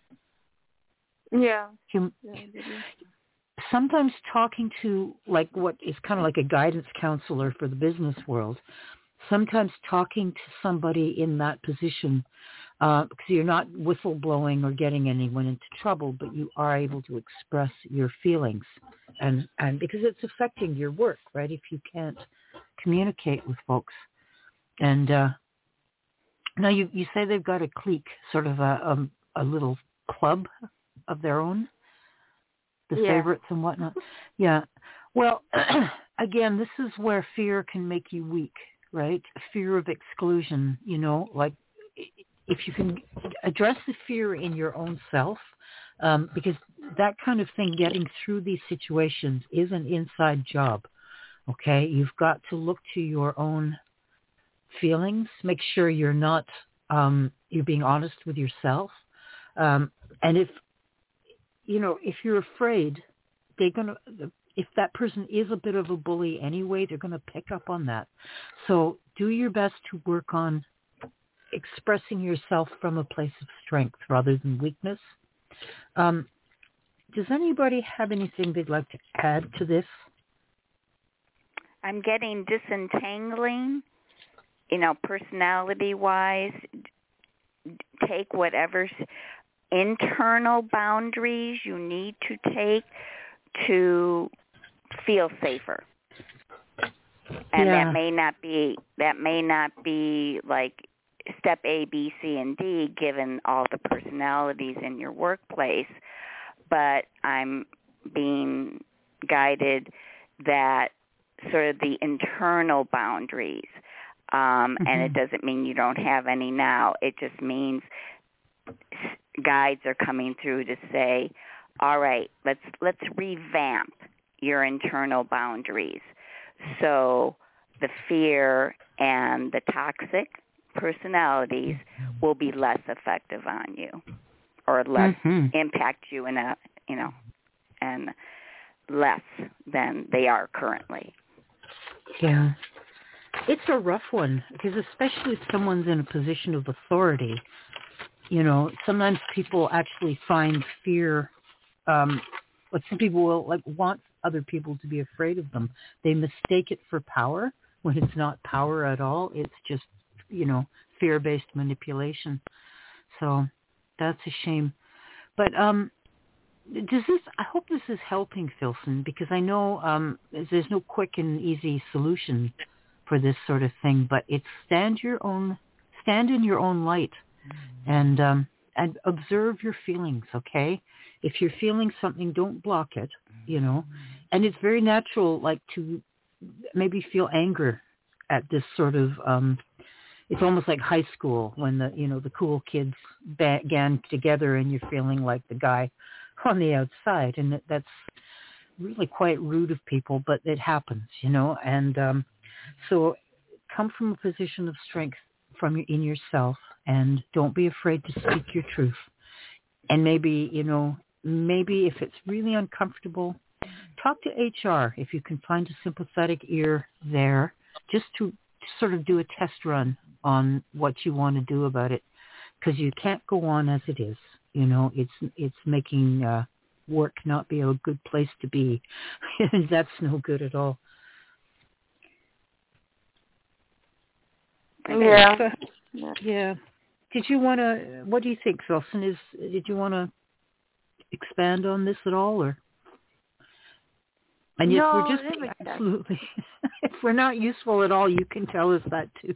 Yeah. Hum- yeah Sometimes talking to, like, what is kind of like a guidance counselor for the business world, sometimes talking to somebody in that position, uh, because you're not whistleblowing or getting anyone into trouble, but you are able to express your feelings, and, and because it's affecting your work, right, if you can't communicate with folks. And uh, now you, you say they've got a clique, sort of a, a, a little club of their own, the yeah. favorites and whatnot. Yeah. Well, again, this is where fear can make you weak, right? Fear of exclusion, you know, like if you can address the fear in your own self, um, because that kind of thing, getting through these situations, is an inside job. Okay. You've got to look to your own feelings, make sure you're not, um, you're being honest with yourself. Um, and if, you know, if you're afraid, they're going to, if that person is a bit of a bully anyway, they're going to pick up on that. So do your best to work on expressing yourself from a place of strength rather than weakness. Um, does anybody have anything they'd like to add to this? I'm getting disentangling, you know, personality-wise. Take whatever's internal boundaries you need to take to feel safer. And yeah. that may not be that may not be like step A, B, C, and D, given all the personalities in your workplace, but I'm being guided that sort of the internal boundaries, um, mm-hmm. and it doesn't mean you don't have any now. It just means guides are coming through to say, all right, let's let's revamp your internal boundaries. So the fear and the toxic personalities will be less effective on you, or less mm-hmm. impact you in a, you know, and less than they are currently. Yeah. It's a rough one, because especially if someone's in a position of authority, you know, sometimes people actually find fear, um, like some people will like want other people to be afraid of them. They mistake it for power, when it's not power at all. It's just, you know, fear-based manipulation. So that's a shame. But um, does this? I hope this is helping, Philson, because I know um, there's no quick and easy solution for this sort of thing. But it's stand your own, stand in your own light, and um, and observe your feelings. Okay, if you're feeling something, don't block it. You know, and it's very natural, like to maybe feel anger at this sort of. Um, It's almost like high school when the, you know, the cool kids gang together and you're feeling like the guy on the outside. And that, that's really quite rude of people, but it happens, you know. And um, so come from a position of strength from in yourself, and don't be afraid to speak your truth. And maybe, you know, maybe if it's really uncomfortable, talk to H R if you can find a sympathetic ear there, just to sort of do a test run on what you want to do about it, because you can't go on as it is. You know, it's it's making uh, work not be a good place to be, and that's no good at all. Yeah. So, yeah. Did you want to? What do you think, Philson? Is did you want to expand on this at all, or? And yes, no, we're just absolutely. If we're not useful at all, you can tell us that too.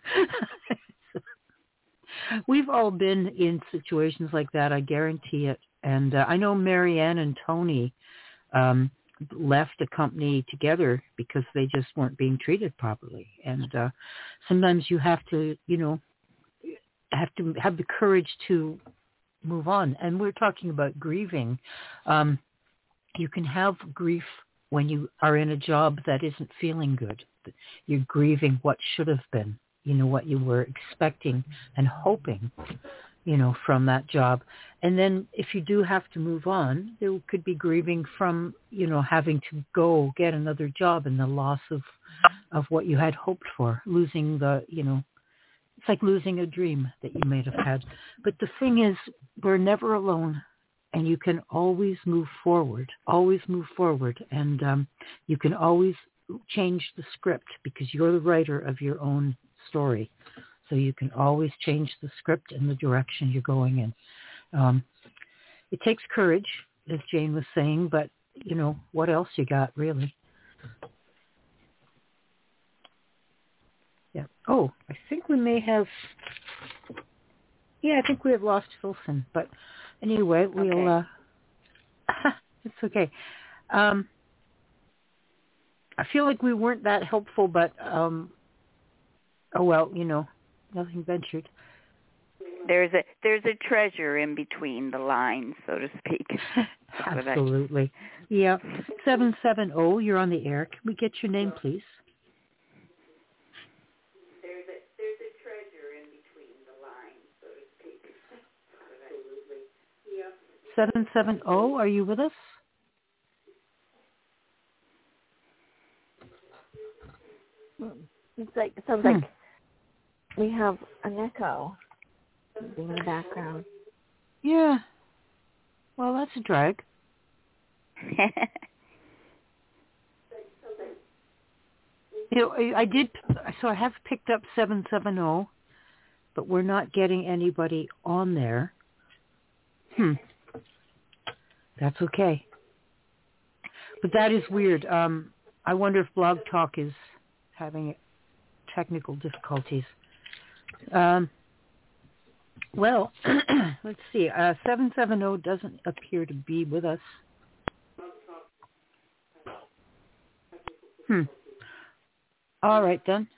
We've all been in situations like that. I guarantee it. And uh, I know Marianne and Tony um, left a company together because they just weren't being treated properly. And uh, sometimes you have to, you know, have to have the courage to move on. And we're talking about grieving. Um, you can have grief when you are in a job that isn't feeling good. You're grieving what should have been, you know, what you were expecting and hoping, you know, from that job. And then if you do have to move on, there could be grieving from, you know, having to go get another job and the loss of, of what you had hoped for, losing the, you know, it's like losing a dream that you may have had. But the thing is, we're never alone. And you can always move forward, always move forward. And um, you can always change the script because you're the writer of your own story. So you can always change the script and the direction you're going in. Um, it takes courage, as Jane was saying, but, you know, what else you got, really? Yeah. Oh, I think we may have, yeah, I think we have lost Philson, but anyway, we'll, okay. uh, it's okay. Um, I feel like we weren't that helpful, but, um, oh well, you know, nothing ventured. There's a there's a treasure in between the lines, so to speak. Absolutely. Yeah. seven seven zero, you're on the air. Can we get your name, please? There's a there's a treasure in between the lines, so to speak. Absolutely. Yeah. seven seven zero, are you with us? It's like it sounds hmm. like we have an echo in the background. Yeah. Well, that's a drag. You know, I, I did, so I have picked up seven seven zero, but we're not getting anybody on there. Hmm. That's okay. But that is weird. Um, I wonder if Blog Talk is having technical difficulties. Um, well, let's see. Uh, seven seven zero doesn't appear to be with us. Hmm. All right, then.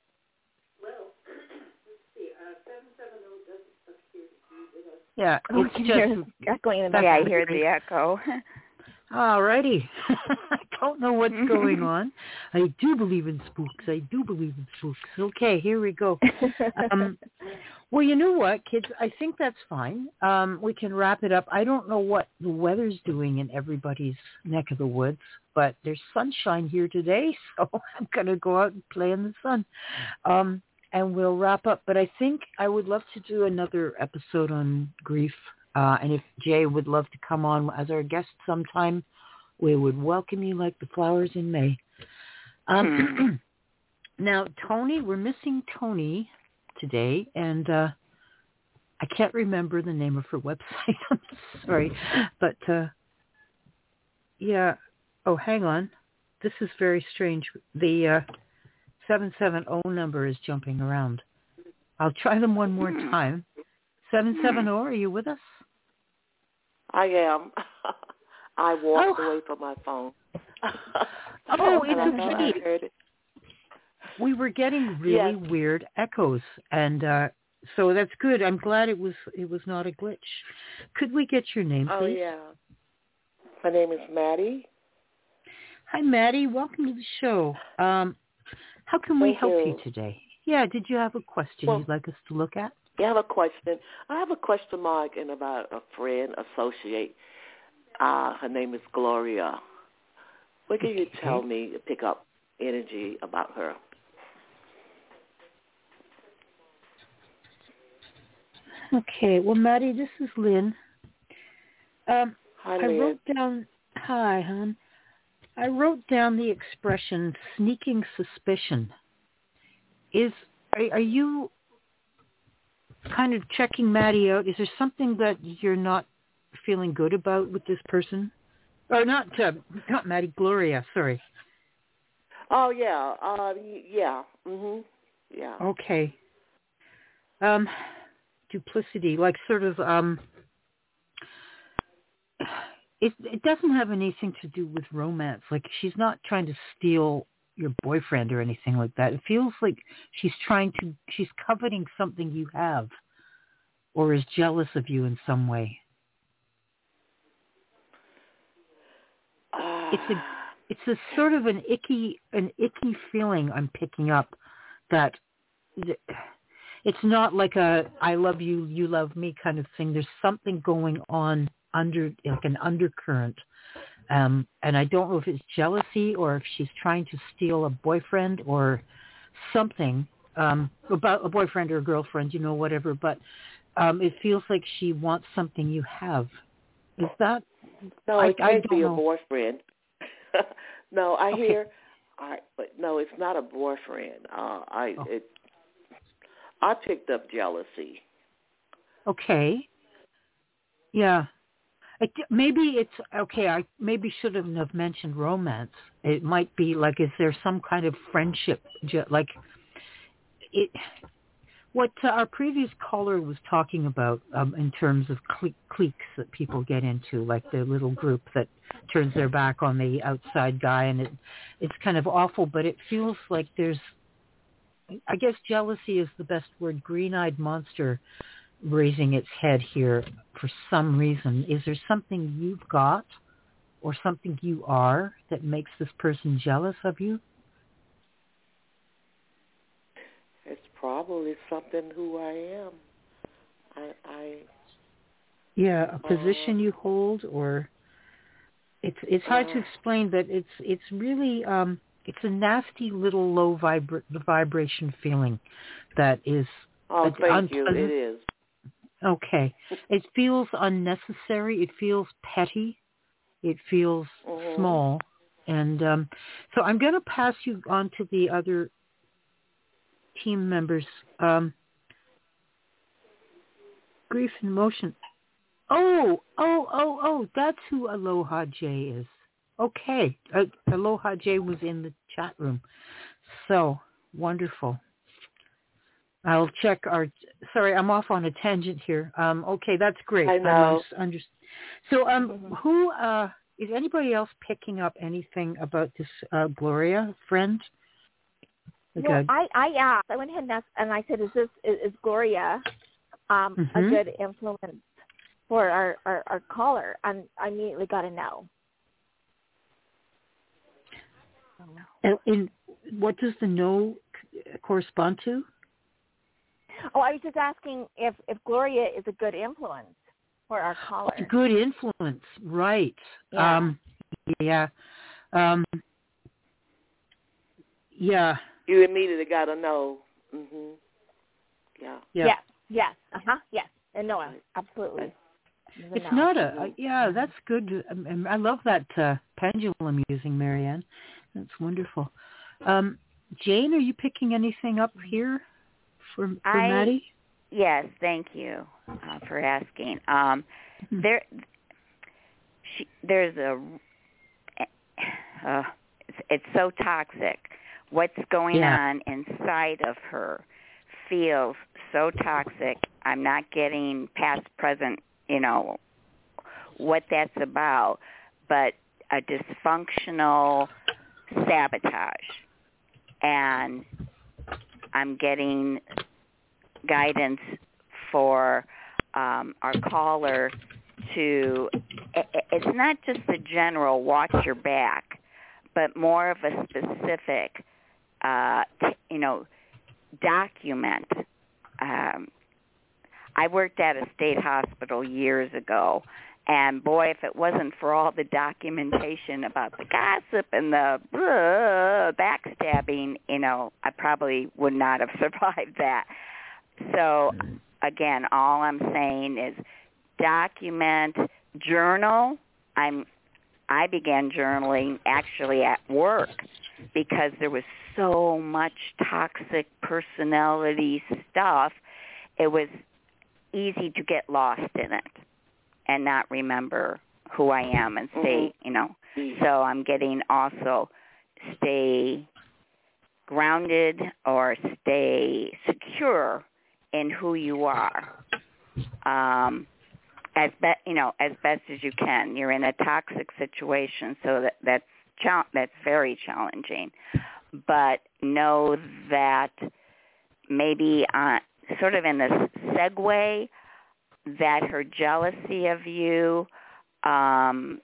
Yeah, Oh, it's I can just hear echoing in the yeah, I background. hear the echo. All righty. I don't know what's going on. I do believe in spooks. I do believe in spooks. Okay, here we go. Um, well, you know what, kids? I think that's fine. Um, we can wrap it up. I don't know what the weather's doing in everybody's neck of the woods, but there's sunshine here today, so I'm going to go out and play in the sun. Um, and we'll wrap up. But I think I would love to do another episode on grief. Uh, and if Jay would love to come on as our guest sometime, we would welcome you like the flowers in May. Um, Now, Tony, we're missing Tony today, and uh, I can't remember the name of her website. I'm sorry. But, uh, yeah. Oh, hang on. This is very strange. The uh, seven seven zero number is jumping around. I'll try them one more time. seven seven zero, are you with us? I am. I walked oh. away from my phone. oh, it's okay. We were getting really yes. weird echoes, and uh, so that's good. I'm glad it was it was not a glitch. Could we get your name, please? Oh, yeah. My name is Maddie. Hi, Maddie. Welcome to the show. Um, how can we Thank help you. you today? Yeah, did you have a question well, you'd like us to look at? I have a question. I have a question mark in about a friend, associate. Uh, her name is Gloria. What can you tell me to pick up energy about her? Okay. Well, Maddie, this is Lynn. Um, Hi, I Lynn. wrote down, hi, hon. I wrote down the expression sneaking suspicion. Is are, are you kind of checking Maddie out? Is there something that you're not feeling good about with this person? Or not, uh, not Maddie, Gloria, sorry. Oh, yeah. Uh, yeah. Mhm. Yeah. Okay. Um, duplicity, like sort of, um, it, it doesn't have anything to do with romance. Like she's not trying to steal your boyfriend or anything like that. It feels like she's trying to, she's coveting something you have or is jealous of you in some way. Uh, It's a, it's a sort of an icky, an icky feeling I'm picking up that it's not like a I love you, you love me kind of thing. There's something going on under, like an undercurrent. Um, and I don't know if it's jealousy or if she's trying to steal a boyfriend or something, um, about a boyfriend or a girlfriend, you know, whatever. But um, it feels like she wants something you have. Is that? no, I, it I can't don't be know. a boyfriend. no, I Okay. hear. All right, but no, it's not a boyfriend. Uh, I Oh. it. I picked up jealousy. Okay. Yeah. It, maybe it's okay. I maybe shouldn't have mentioned romance. It might be like, is there some kind of friendship? Like it. What uh, our previous caller was talking about um, in terms of cle- cliques that people get into, like the little group that turns their back on the outside guy, and it it's kind of awful. But it feels like there's, I guess, jealousy is the best word. Green-eyed monster raising its head here for some reason. Is there something you've got or something you are that makes this person jealous of you? It's probably something who I am. I, I Yeah, a position uh, you hold, or it's it's hard uh, to explain, but it's it's really um it's a nasty little low vibra- vibration feeling that is oh, uh, thank you. unpleasant. It is. Okay, it feels unnecessary. It feels petty. It feels Mm-hmm. small, and um, so I'm going to pass you on to the other team members. Um, grief and emotion. Oh, oh, oh, oh, that's who Aloha J is. Okay. Uh, Aloha J was in the chat room. So, wonderful. I'll check our, sorry, I'm off on a tangent here. Um, okay, that's great. I know. I'm under, so, um, who, uh, is anybody else picking up anything about this uh, Gloria friend? Like well, a, I I asked. I went ahead and asked, and I said, "Is this is, is Gloria um, mm-hmm. a good influence for our, our our caller?" And I immediately got a no. and, and what does the no correspond to? Oh, I was just asking if if Gloria is a good influence for our caller. Good influence, right? Yeah. Um, yeah. Um, yeah. You immediately got to know. Mhm. Yeah. Yeah. Yes. Yes. Uh huh. Yes. And no, absolutely. It's no. not a, a yeah. That's good. I, I love that uh, pendulum using, Marianne. That's wonderful. Um, Jane, are you picking anything up here for, for I, Maddie? Yes, thank you uh, for asking. Um, mm-hmm. There, she, there's a, uh, it's, it's so toxic. What's going yeah. on inside of her feels so toxic. I'm not getting past, present, you know, what that's about, but a dysfunctional sabotage. And I'm getting guidance for um, our caller to, it's not just the general watch your back, but more of a specific, uh, you know, document. Um, I worked at a state hospital years ago, and boy, if it wasn't for all the documentation about the gossip and the uh, backstabbing, you know, I probably would not have survived that. So, again, all I'm saying is document, journal. I'm, I began journaling actually at work because there was so much toxic personality stuff. It was easy to get lost in it and not remember who I am and stay, you know. So I'm getting also stay grounded or stay secure in who you are, um, as be, you know, as best as you can. You're in a toxic situation, so that that's cha- that's very challenging. But know that maybe uh, sort of in this segue, that her jealousy of you um,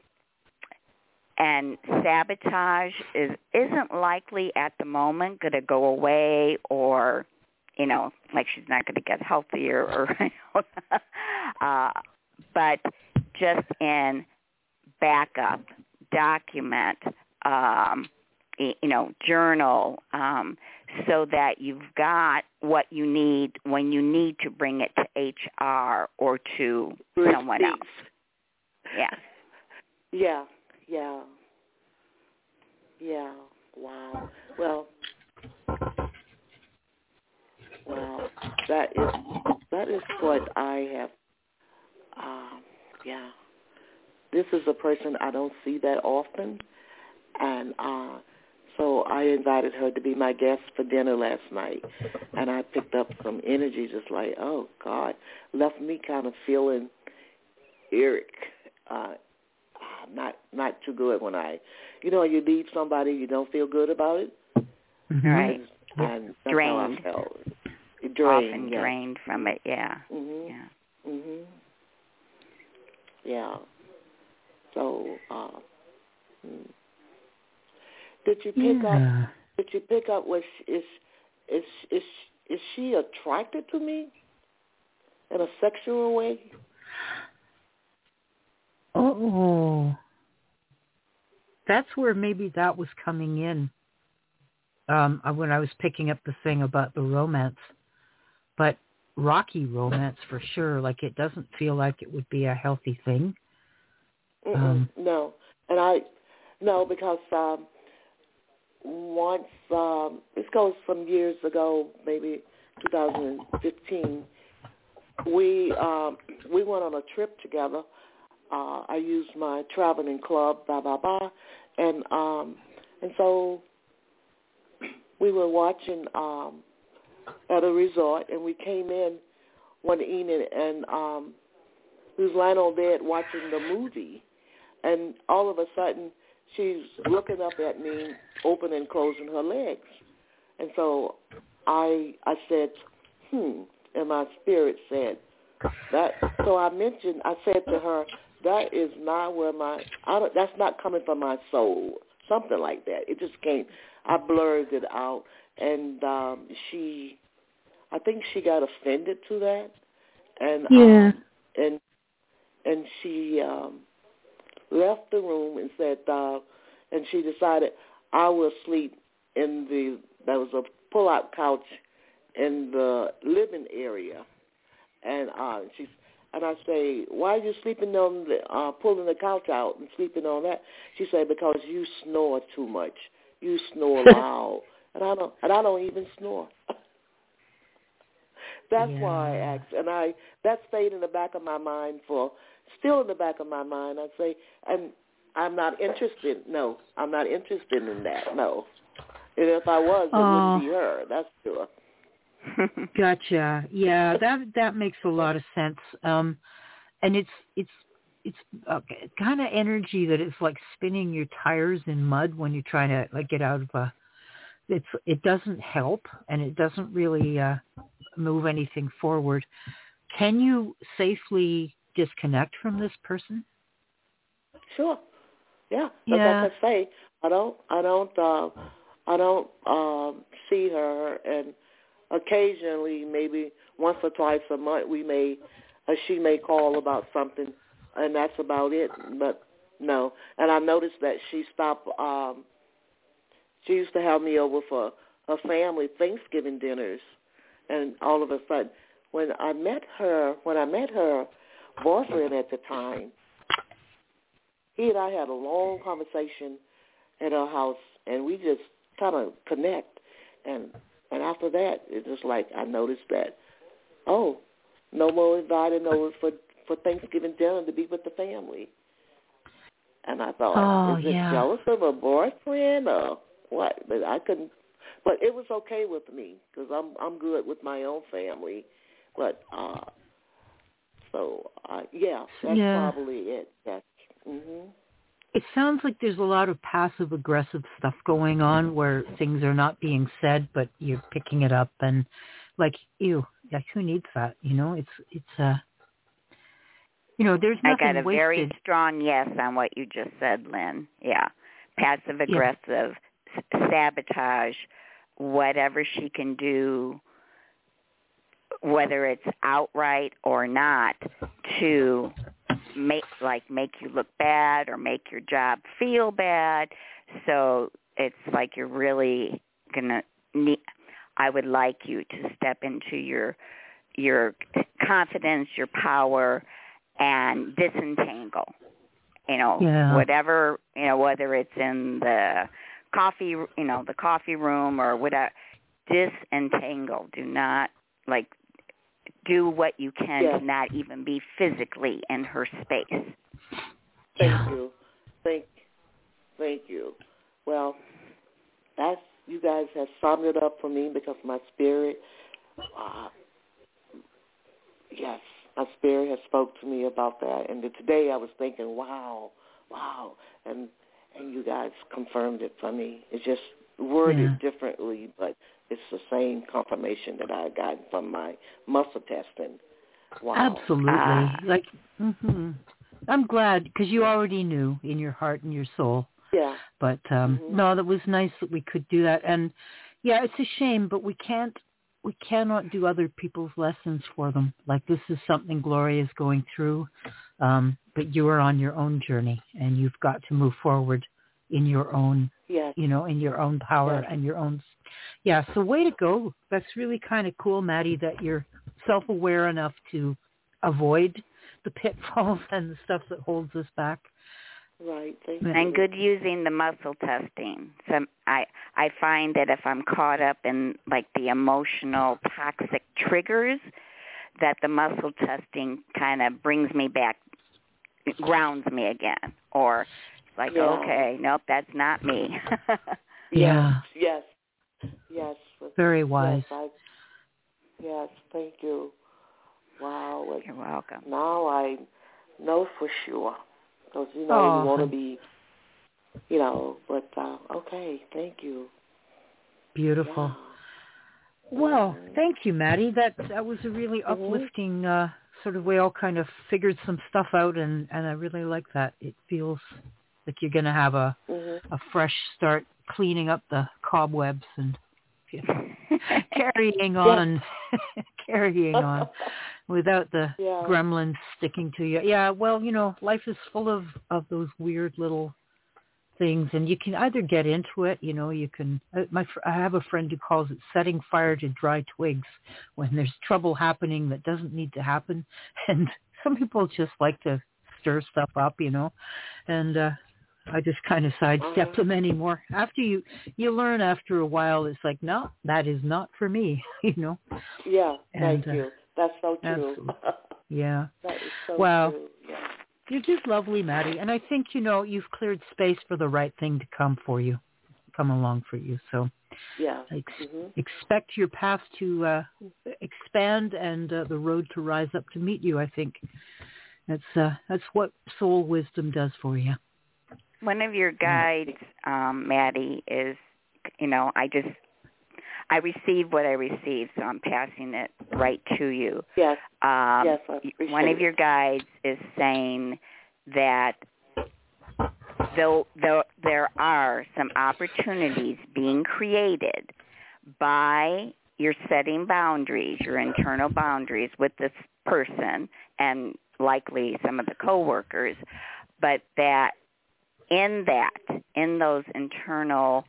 and sabotage is isn't likely at the moment going to go away, or you know, like she's not going to get healthier, or you know, uh, but just in backup, document, um, you know, journal, um, so that you've got what you need when you need to bring it to H R or to someone else. Yeah. Yeah, yeah, yeah. Wow. Well, wow. That is that is what I have. Um, yeah. This is a person I don't see that often, and uh, so I invited her to be my guest for dinner last night, and I picked up some energy, just like, oh God, left me kind of feeling Eric. Uh, Not not too good when I, you know, you leave somebody, you don't feel good about it. Mm-hmm. Right. And, and that's drained. how I felt. Drained. Often yeah. drained from it, yeah. Mhm. Yeah. Mhm. Yeah. So, uh, did you pick yeah. up? Did you pick up? Was is is is is she attracted to me in a sexual way? Oh, that's where maybe that was coming in um, when I was picking up the thing about the romance. But rocky romance for sure. Like, it doesn't feel like it would be a healthy thing. Um, no, and I no because um, once um, this goes from years ago, maybe two thousand fifteen. We um, we went on a trip together. Uh, I used my traveling club, blah, blah, blah. And um, and so we were watching um, at a resort, and we came in one evening, and um, we was lying on bed watching the movie. And all of a sudden, she's looking up at me, open and closing her legs. And so I I said, hmm, and my spirit said, that. So I mentioned, I said to her, that is not where my, I don't, that's not coming from my soul, something like that. It just came, I blurred it out, and um, she, I think she got offended to that, and yeah. um, and and she um, left the room and said, uh, and she decided I will sleep in the, there was a pull-out couch in the living area, and uh, she. And I say, why are you sleeping on the, uh, pulling the couch out and sleeping on that? She said, because you snore too much. You snore loud. and I don't and I don't even snore. That's yeah. why I asked, and I that stayed in the back of my mind for still in the back of my mind. I'd say, I'm I'm not interested. No, I'm not interested in that. No, and if I was, it oh. wouldn't be her. That's sure. Gotcha. Yeah, that that makes a lot of sense. Um, and it's it's it's uh, kind of energy that it's like spinning your tires in mud when you're trying to like get out of a. It's it doesn't help, and it doesn't really uh, move anything forward. Can you safely disconnect from this person? Sure. Yeah. But Yeah. like I say, I don't I don't uh, I don't um, see her, and occasionally, maybe once or twice a month, we may uh, she may call about something, and that's about it. But no, and I noticed that she stopped. Um, she used to have me over for her family Thanksgiving dinners, and all of a sudden, when I met her, when I met her boyfriend at the time, he and I had a long conversation at her house, and we just kind of connect. And and after that, it was like I noticed that, oh, no more invited over for, for Thanksgiving dinner to be with the family. And I thought, oh, is it yeah. jealous of a boyfriend or what? But I couldn't. But it was okay with me because I'm I'm good with my own family. But uh, so uh, yeah, that's yeah. probably it. That's. Mm-hmm. It sounds like there's a lot of passive-aggressive stuff going on where things are not being said, but you're picking it up, and like, ew, like who needs that? You know, it's it's uh, you know, there's nothing I got a wasted. very strong yes on what you just said, Lynn. Yeah, passive-aggressive, yeah. Sabotage, whatever she can do, whether it's outright or not, to make like make you look bad or make your job feel bad. So it's like you're really gonna need. I would like you to step into your your confidence, your power, and disentangle. You know, yeah. whatever, you know, whether it's in the coffee, you know, the coffee room or whatever. Disentangle. Do not like. Do what you can yes. to not even be physically in her space. Thank yeah. you. Thank thank you. Well, that's you guys have summed it up for me because my spirit, uh, yes, my spirit has spoke to me about that. And today I was thinking, wow, wow, and and you guys confirmed it for me. It's just worded yeah. differently, but it's the same confirmation that I got from my muscle testing. Wow. Absolutely. Ah. Like, mm-hmm. I'm glad because you already knew in your heart and your soul. Yeah. But um, mm-hmm. no, that was nice that we could do that. And yeah, it's a shame, but we can't. We cannot do other people's lessons for them. Like this is something Gloria is going through, um, but you are on your own journey, and you've got to move forward in your own, yes. you know, in your own power yes. and your own. Yeah, so way to go. That's really kind of cool, Maddie, that you're self-aware enough to avoid the pitfalls and the stuff that holds us back. Right. Thank and you. good using the muscle testing. So I I find that if I'm caught up in like the emotional toxic triggers, that the muscle testing kind of brings me back, grounds me again, or it's like yeah. okay, nope, that's not me. yeah. Yes. Yes. Very wise. Yes, I, yes, thank you. Wow. You're welcome. Now I know for sure. Because, you know, oh, you want to be, you know, but, uh, okay, thank you. Beautiful. Yeah. Well, mm-hmm. thank you, Maddie. That that was a really mm-hmm. uplifting uh, sort of, we all kind of figured some stuff out, and, and I really like that. It feels like you're going to have a, mm-hmm. a fresh start cleaning up the cobwebs and you know, carrying on, carrying on without the yeah. gremlins sticking to you. Yeah, well, you know, life is full of, of those weird little things, and you can either get into it, you know, you can, uh, my, I have a friend who calls it setting fire to dry twigs when there's trouble happening that doesn't need to happen. And some people just like to stir stuff up, you know, and uh, I just kind of sidestep Uh-huh. them anymore. After you, you learn after a while, it's like, no, that is not for me, you know. Yeah, And, thank uh, you. That's so true. Absolutely. Yeah. That is so Wow. true. Yeah. You're just lovely, Maddie. And I think, you know, you've cleared space for the right thing to come for you, come along for you. So Yeah. ex- Mm-hmm. expect your path to uh, expand and uh, the road to rise up to meet you, I think. That's uh, that's what soul wisdom does for you. One of your guides, um, Maddie, is, you know, I just, I received what I received, so I'm passing it right to you. Yes. Um, Yes, I appreciate one of it. your guides is saying that though, though there are some opportunities being created by your setting boundaries, your internal boundaries with this person and likely some of the coworkers, but that in that, in those internal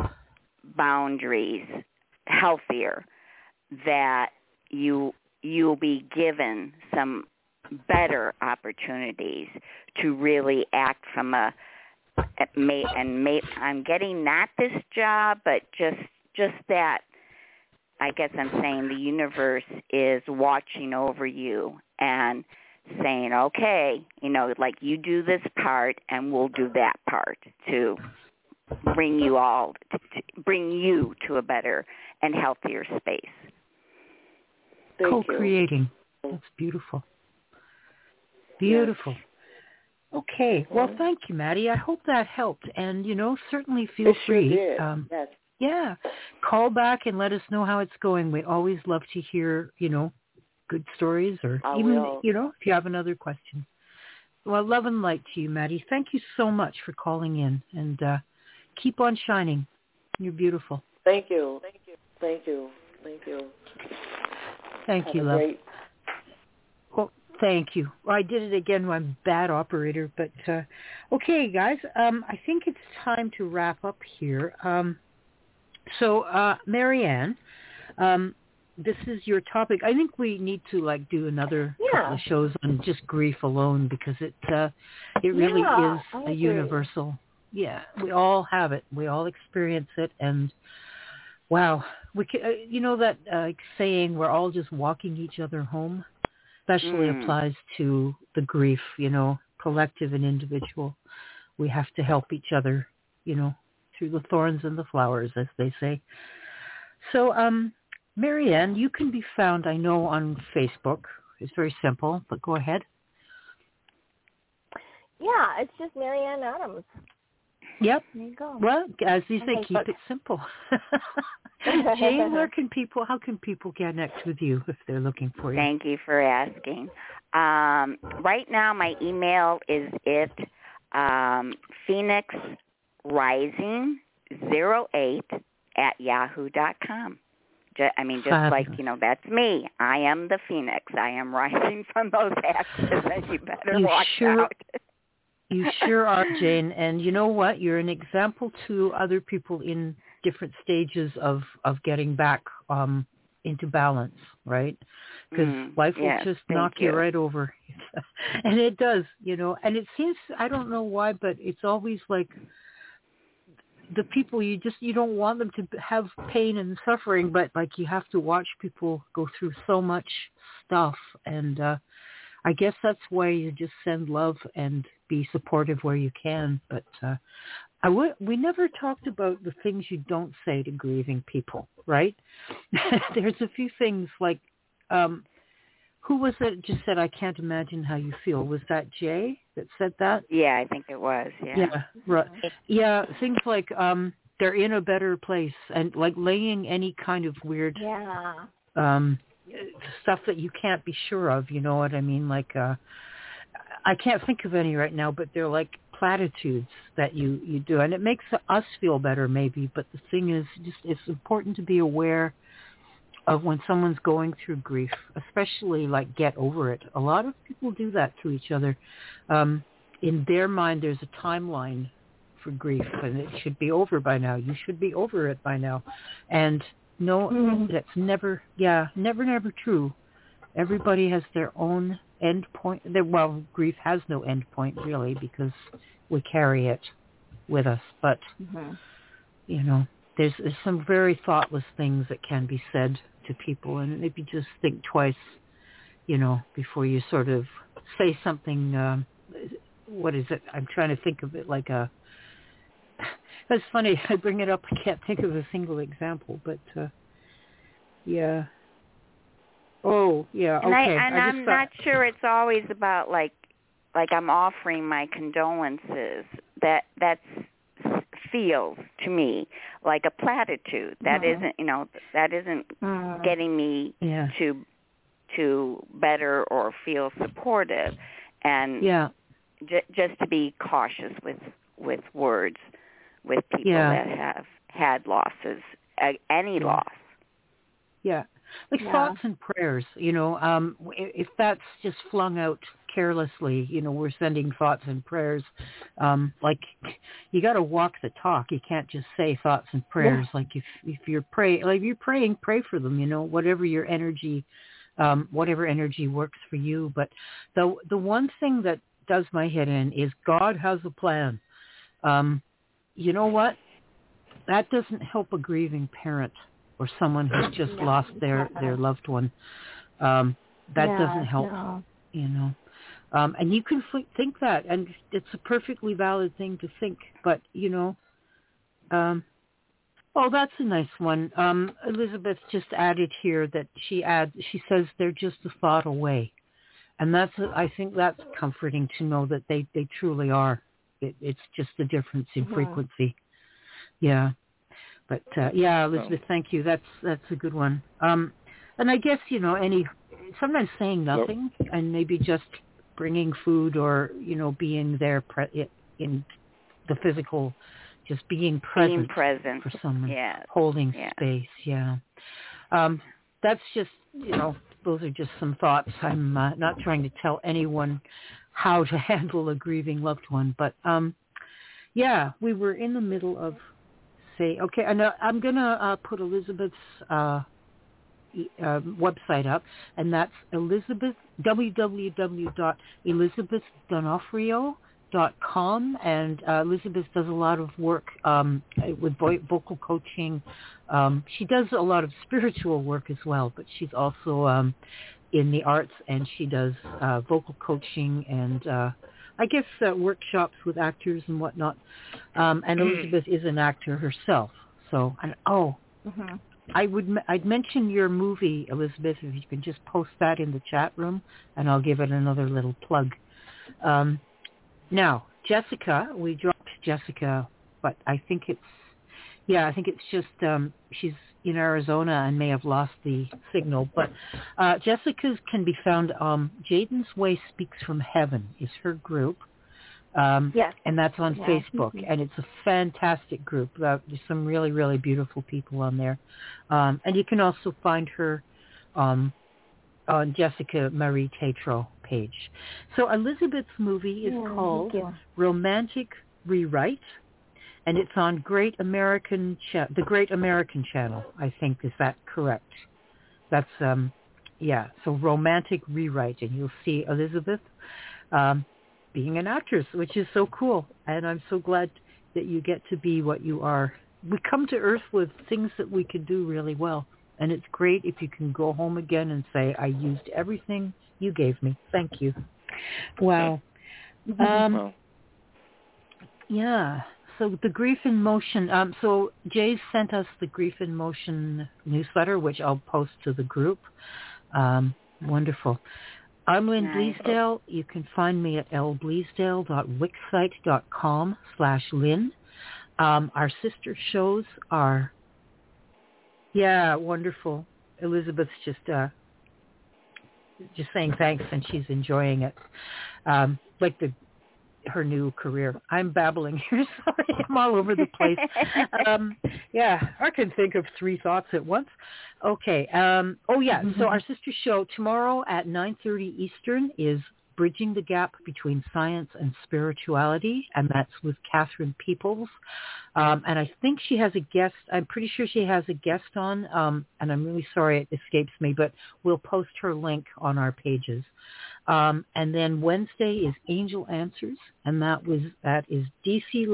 boundaries, healthier, that you you'll be given some better opportunities to really act from a, a may, and may, I'm getting not this job, but just just that. I guess I'm saying the universe is watching over you and saying, okay, you know, like you do this part and we'll do that part to bring you all, to, to bring you to a better and healthier space. Thank Co-creating. you. That's beautiful. Beautiful. Yes. Okay. Well, thank you, Maddie. I hope that helped. And, you know, certainly feel it free. Sure did. Um, yes. Yeah. Call back and let us know how it's going. We always love to hear, you know, good stories or I even, will. you know, if you have another question. Well, love and light to you, Maddie. Thank you so much for calling in, and uh, keep on shining. You're beautiful. Thank you. Thank you. Thank you. Thank you. Thank have you, a love. Great... Well, thank you. Well, I did it again. I'm a bad operator, but uh, okay, guys. Um, I think it's time to wrap up here. Um, so, uh, Marianne, um, this is your topic. I think we need to like do another Yeah. couple of shows on just grief alone because it uh, it really Yeah, is I a agree. universal. Yeah, we all have it. We all experience it, and wow, we can, uh, you know that uh, saying we're all just walking each other home, especially Mm. applies to the grief. You know, collective and individual. We have to help each other. You know, through the thorns and the flowers, as they say. So, um. Marianne, you can be found, I know, on Facebook. It's very simple, but go ahead. Yeah, it's just Marianne Adams. Yep. There you go. Well, as you say, On keep Facebook. it simple. Jane, where can people, how can people connect with you if they're looking for you? Thank you for asking. Um, right now, my email is it um, Phoenix Rising zero eight at yahoo dot com. Just, I mean, just Fabulous. like, you know, that's me. I am the Phoenix. I am rising from those ashes, and you better You watch sure, out. You sure are, Jane. And you know what? You're an example to other people in different stages of, of getting back um, into balance, right? Because Mm, life will yes, just thank knock you you. right over. And it does, you know. And it seems, I don't know why, but it's always like the people you just, you don't want them to have pain and suffering, but like you have to watch people go through so much stuff. And uh, I guess that's why you just send love and be supportive where you can. But uh, I would, we never talked about the things you don't say to grieving people, right? There's a few things like, um, who was it just said, I can't imagine how you feel? Was that Jay that said that? Yeah, I think it was, yeah. Yeah, right. Yeah, things like um, they're in a better place and like laying any kind of weird Yeah. um, stuff that you can't be sure of, you know what I mean? Like, uh, I can't think of any right now, but they're like platitudes that you, you do. And it makes us feel better maybe, but the thing is, just it's important to be aware of when someone's going through grief, especially like get over it. A lot of people do that to each other. Um, in their mind, there's a timeline for grief, and it should be over by now. You should be over it by now. And no, mm-hmm. that's never, yeah, never, never true. Everybody has their own end point. Well, grief has no end point, really, because we carry it with us. But, Mm-hmm. you know, there's, there's some very thoughtless things that can be said to people, and maybe just think twice, you know, before you sort of say something. Um, what is it? I'm trying to think of it like a. It's funny. I bring it up. I can't think of a single example, but uh, yeah. Oh, yeah. And okay. I, and I I'm just not thought, sure it's always about like, like I'm offering my condolences. That that's feels to me like a platitude. That Mm-hmm. isn't, you know, that isn't Mm-hmm. getting me yeah. to to better or feel supportive. And Yeah. j- just to be cautious with with words with people Yeah. that have had losses, uh, any Yeah. loss. Yeah. Like Yeah. thoughts and prayers, you know, um, if that's just flung out carelessly, you know, we're sending thoughts and prayers. Um, like you got to walk the talk. You can't just say thoughts and prayers. Yeah. Like if, if you're pray, like if you're praying, pray for them, you know, whatever your energy, um, whatever energy works for you. But the, the one thing that does my head in is God has a plan. Um, you know what? That doesn't help a grieving parent or someone who's just No, lost their, no. their loved one. Um, that Yeah, doesn't help, no. you know. Um, and you can f- think that, and it's a perfectly valid thing to think. But, you know, um, oh, that's a nice one. Um, Elizabeth just added here that she adds, she says they're just a thought away. And that's, a, I think that's comforting to know that they, they truly are. It, it's just a difference in Mm-hmm. frequency. Yeah. But, uh, yeah, Elizabeth, thank you. That's that's a good one. Um, and I guess, you know, any sometimes saying nothing nope. and maybe just bringing food or, you know, being there pre- in the physical, just being present, being present. for someone, yeah. holding yeah. space, yeah. Um, that's just, you know, those are just some thoughts. I'm uh, not trying to tell anyone how to handle a grieving loved one. But, um, yeah, we were in the middle of Say okay, and uh, I'm gonna uh, put Elizabeth's uh, e- uh, website up, and that's Elizabeth w w w dot elizabeth donofrio dot com, and uh, Elizabeth does a lot of work um, with vo- vocal coaching. Um, she does a lot of spiritual work as well, but she's also um, in the arts, and she does uh, vocal coaching and. Uh, I guess uh, workshops with actors and whatnot. Um, and Elizabeth is an actor herself. So, and, oh, mm-hmm. I would, I'd mention your movie, Elizabeth, if you can just post that in the chat room, and I'll give it another little plug. Um, now, Jessica, we dropped Jessica, but I think it's, yeah, I think it's just, um, she's in Arizona and may have lost the signal. But uh, Jessica's can be found, um, Jaden's Way Speaks from Heaven is her group. Um, yes. And that's on yeah. Facebook. Mm-hmm. And it's a fantastic group. Uh, there's some really, really beautiful people on there. Um, and you can also find her um, on Jessica Marie Tatro page. So Elizabeth's movie is yeah, called Romantic Rewrite. And it's on Great American, Cha- the Great American Channel, I think. Is that correct? That's, um, yeah, so Romantic Rewrite. And you'll see Elizabeth um, being an actress, which is so cool. And I'm so glad that you get to be what you are. We come to Earth with things that we can do really well. And it's great if you can go home again and say, I used everything you gave me. Thank you. Wow. Um, wow. Yeah. So the Grief in Motion, um, so Jay sent us the Grief in Motion newsletter, which I'll post to the group. Um, wonderful. I'm Lynn Nice. Bleasdale. You can find me at l bleasdale dot wixsite dot com slash Lynn. Um, our sister shows are, yeah, wonderful. Elizabeth's just uh, just saying thanks, and she's enjoying it. Um, like the her new career. I'm babbling here. Sorry, I'm all over the place. um, yeah, I can think of three thoughts at once. Okay. Um, oh, yeah. So our sister show tomorrow at nine thirty Eastern is Bridging the Gap Between Science and Spirituality, and that's with Catherine Peoples. Um, and I think she has a guest. I'm pretty sure she has a guest on, um, and I'm really sorry it escapes me, but we'll post her link on our pages. Um, and then Wednesday is Angel Answers, and that was that is D C Love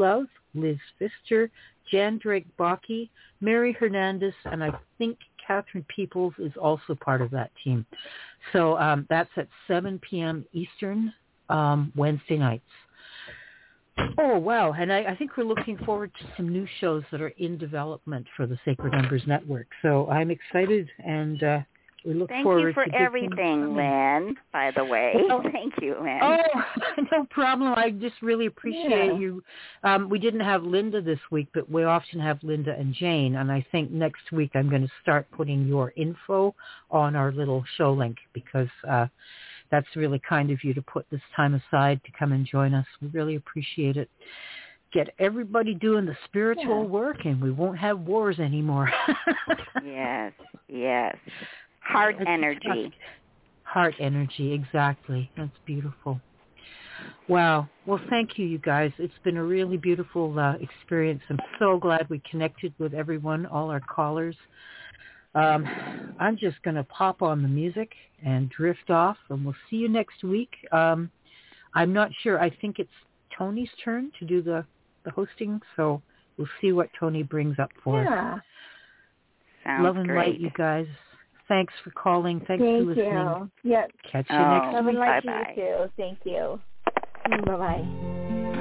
Liz Pfister, Jan Drake-Baki, Mary Hernandez, and I think Catherine Peoples is also part of that team. So um, that's at seven p.m. Eastern, um, Wednesday nights. Oh, wow. And I, I think we're looking forward to some new shows that are in development for the Sacred Numbers Network. So I'm excited, and uh, we look Thank forward you for to big everything, Lynn, by the way. Well, Thank you, Lynn. Oh, no problem. I just really appreciate Yeah. you. Um, we didn't have Linda this week, but we often have Linda and Jane. And I think next week I'm going to start putting your info on our little show link because uh, that's really kind of you to put this time aside to come and join us. We really appreciate it. Get everybody doing the spiritual Yeah. work, and we won't have wars anymore. Yes, yes. Heart It's energy. Heart energy, exactly. That's beautiful. Wow. Well, thank you, you guys. It's been a really beautiful uh, experience. I'm so glad we connected with everyone, all our callers. Um, I'm just going to pop on the music and drift off, and we'll see you next week. Um, I'm not sure. I think it's Tony's turn to do the, the hosting, so we'll see what Tony brings up for us. Yeah. Sounds Love and great. light, you guys. Thanks for calling. Thanks Thank for listening. you. Yep. Catch you Oh. next Love week. and light to Bye-bye. you too. Thank you. Bye-bye.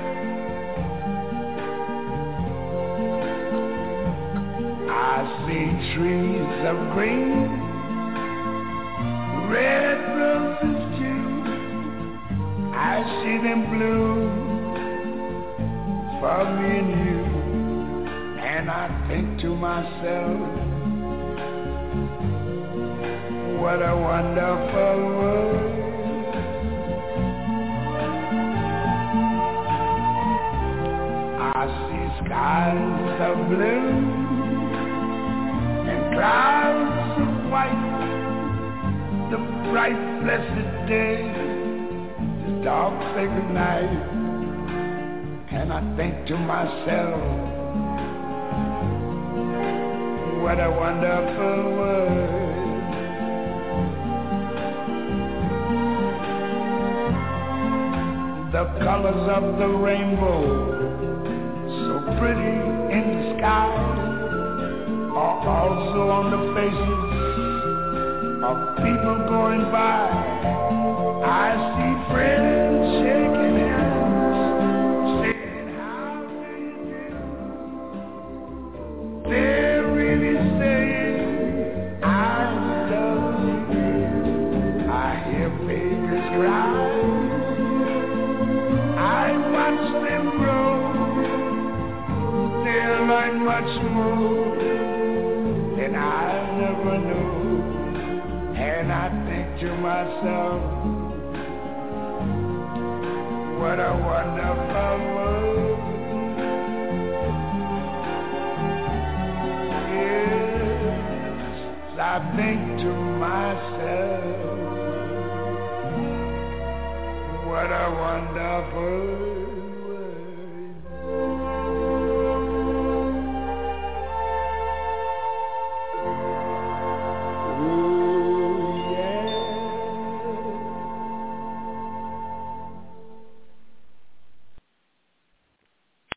I see trees of green, red roses too. I see them bloom for me and you. And I think to myself, what a wonderful world. I see skies of blue and clouds of white, the bright blessed day, the dark sacred night. And I think to myself, what a wonderful world. The colors of the rainbow, so pretty in the sky, are also on the faces of people going by. I see friends shaking hands, saying how do you do. They're really saying I love you. I hear babies cry, I watch them grow. They'll learn much more than I never knew. And I think to myself, what a wonderful world. Yes, I think to myself, what a wonderful world.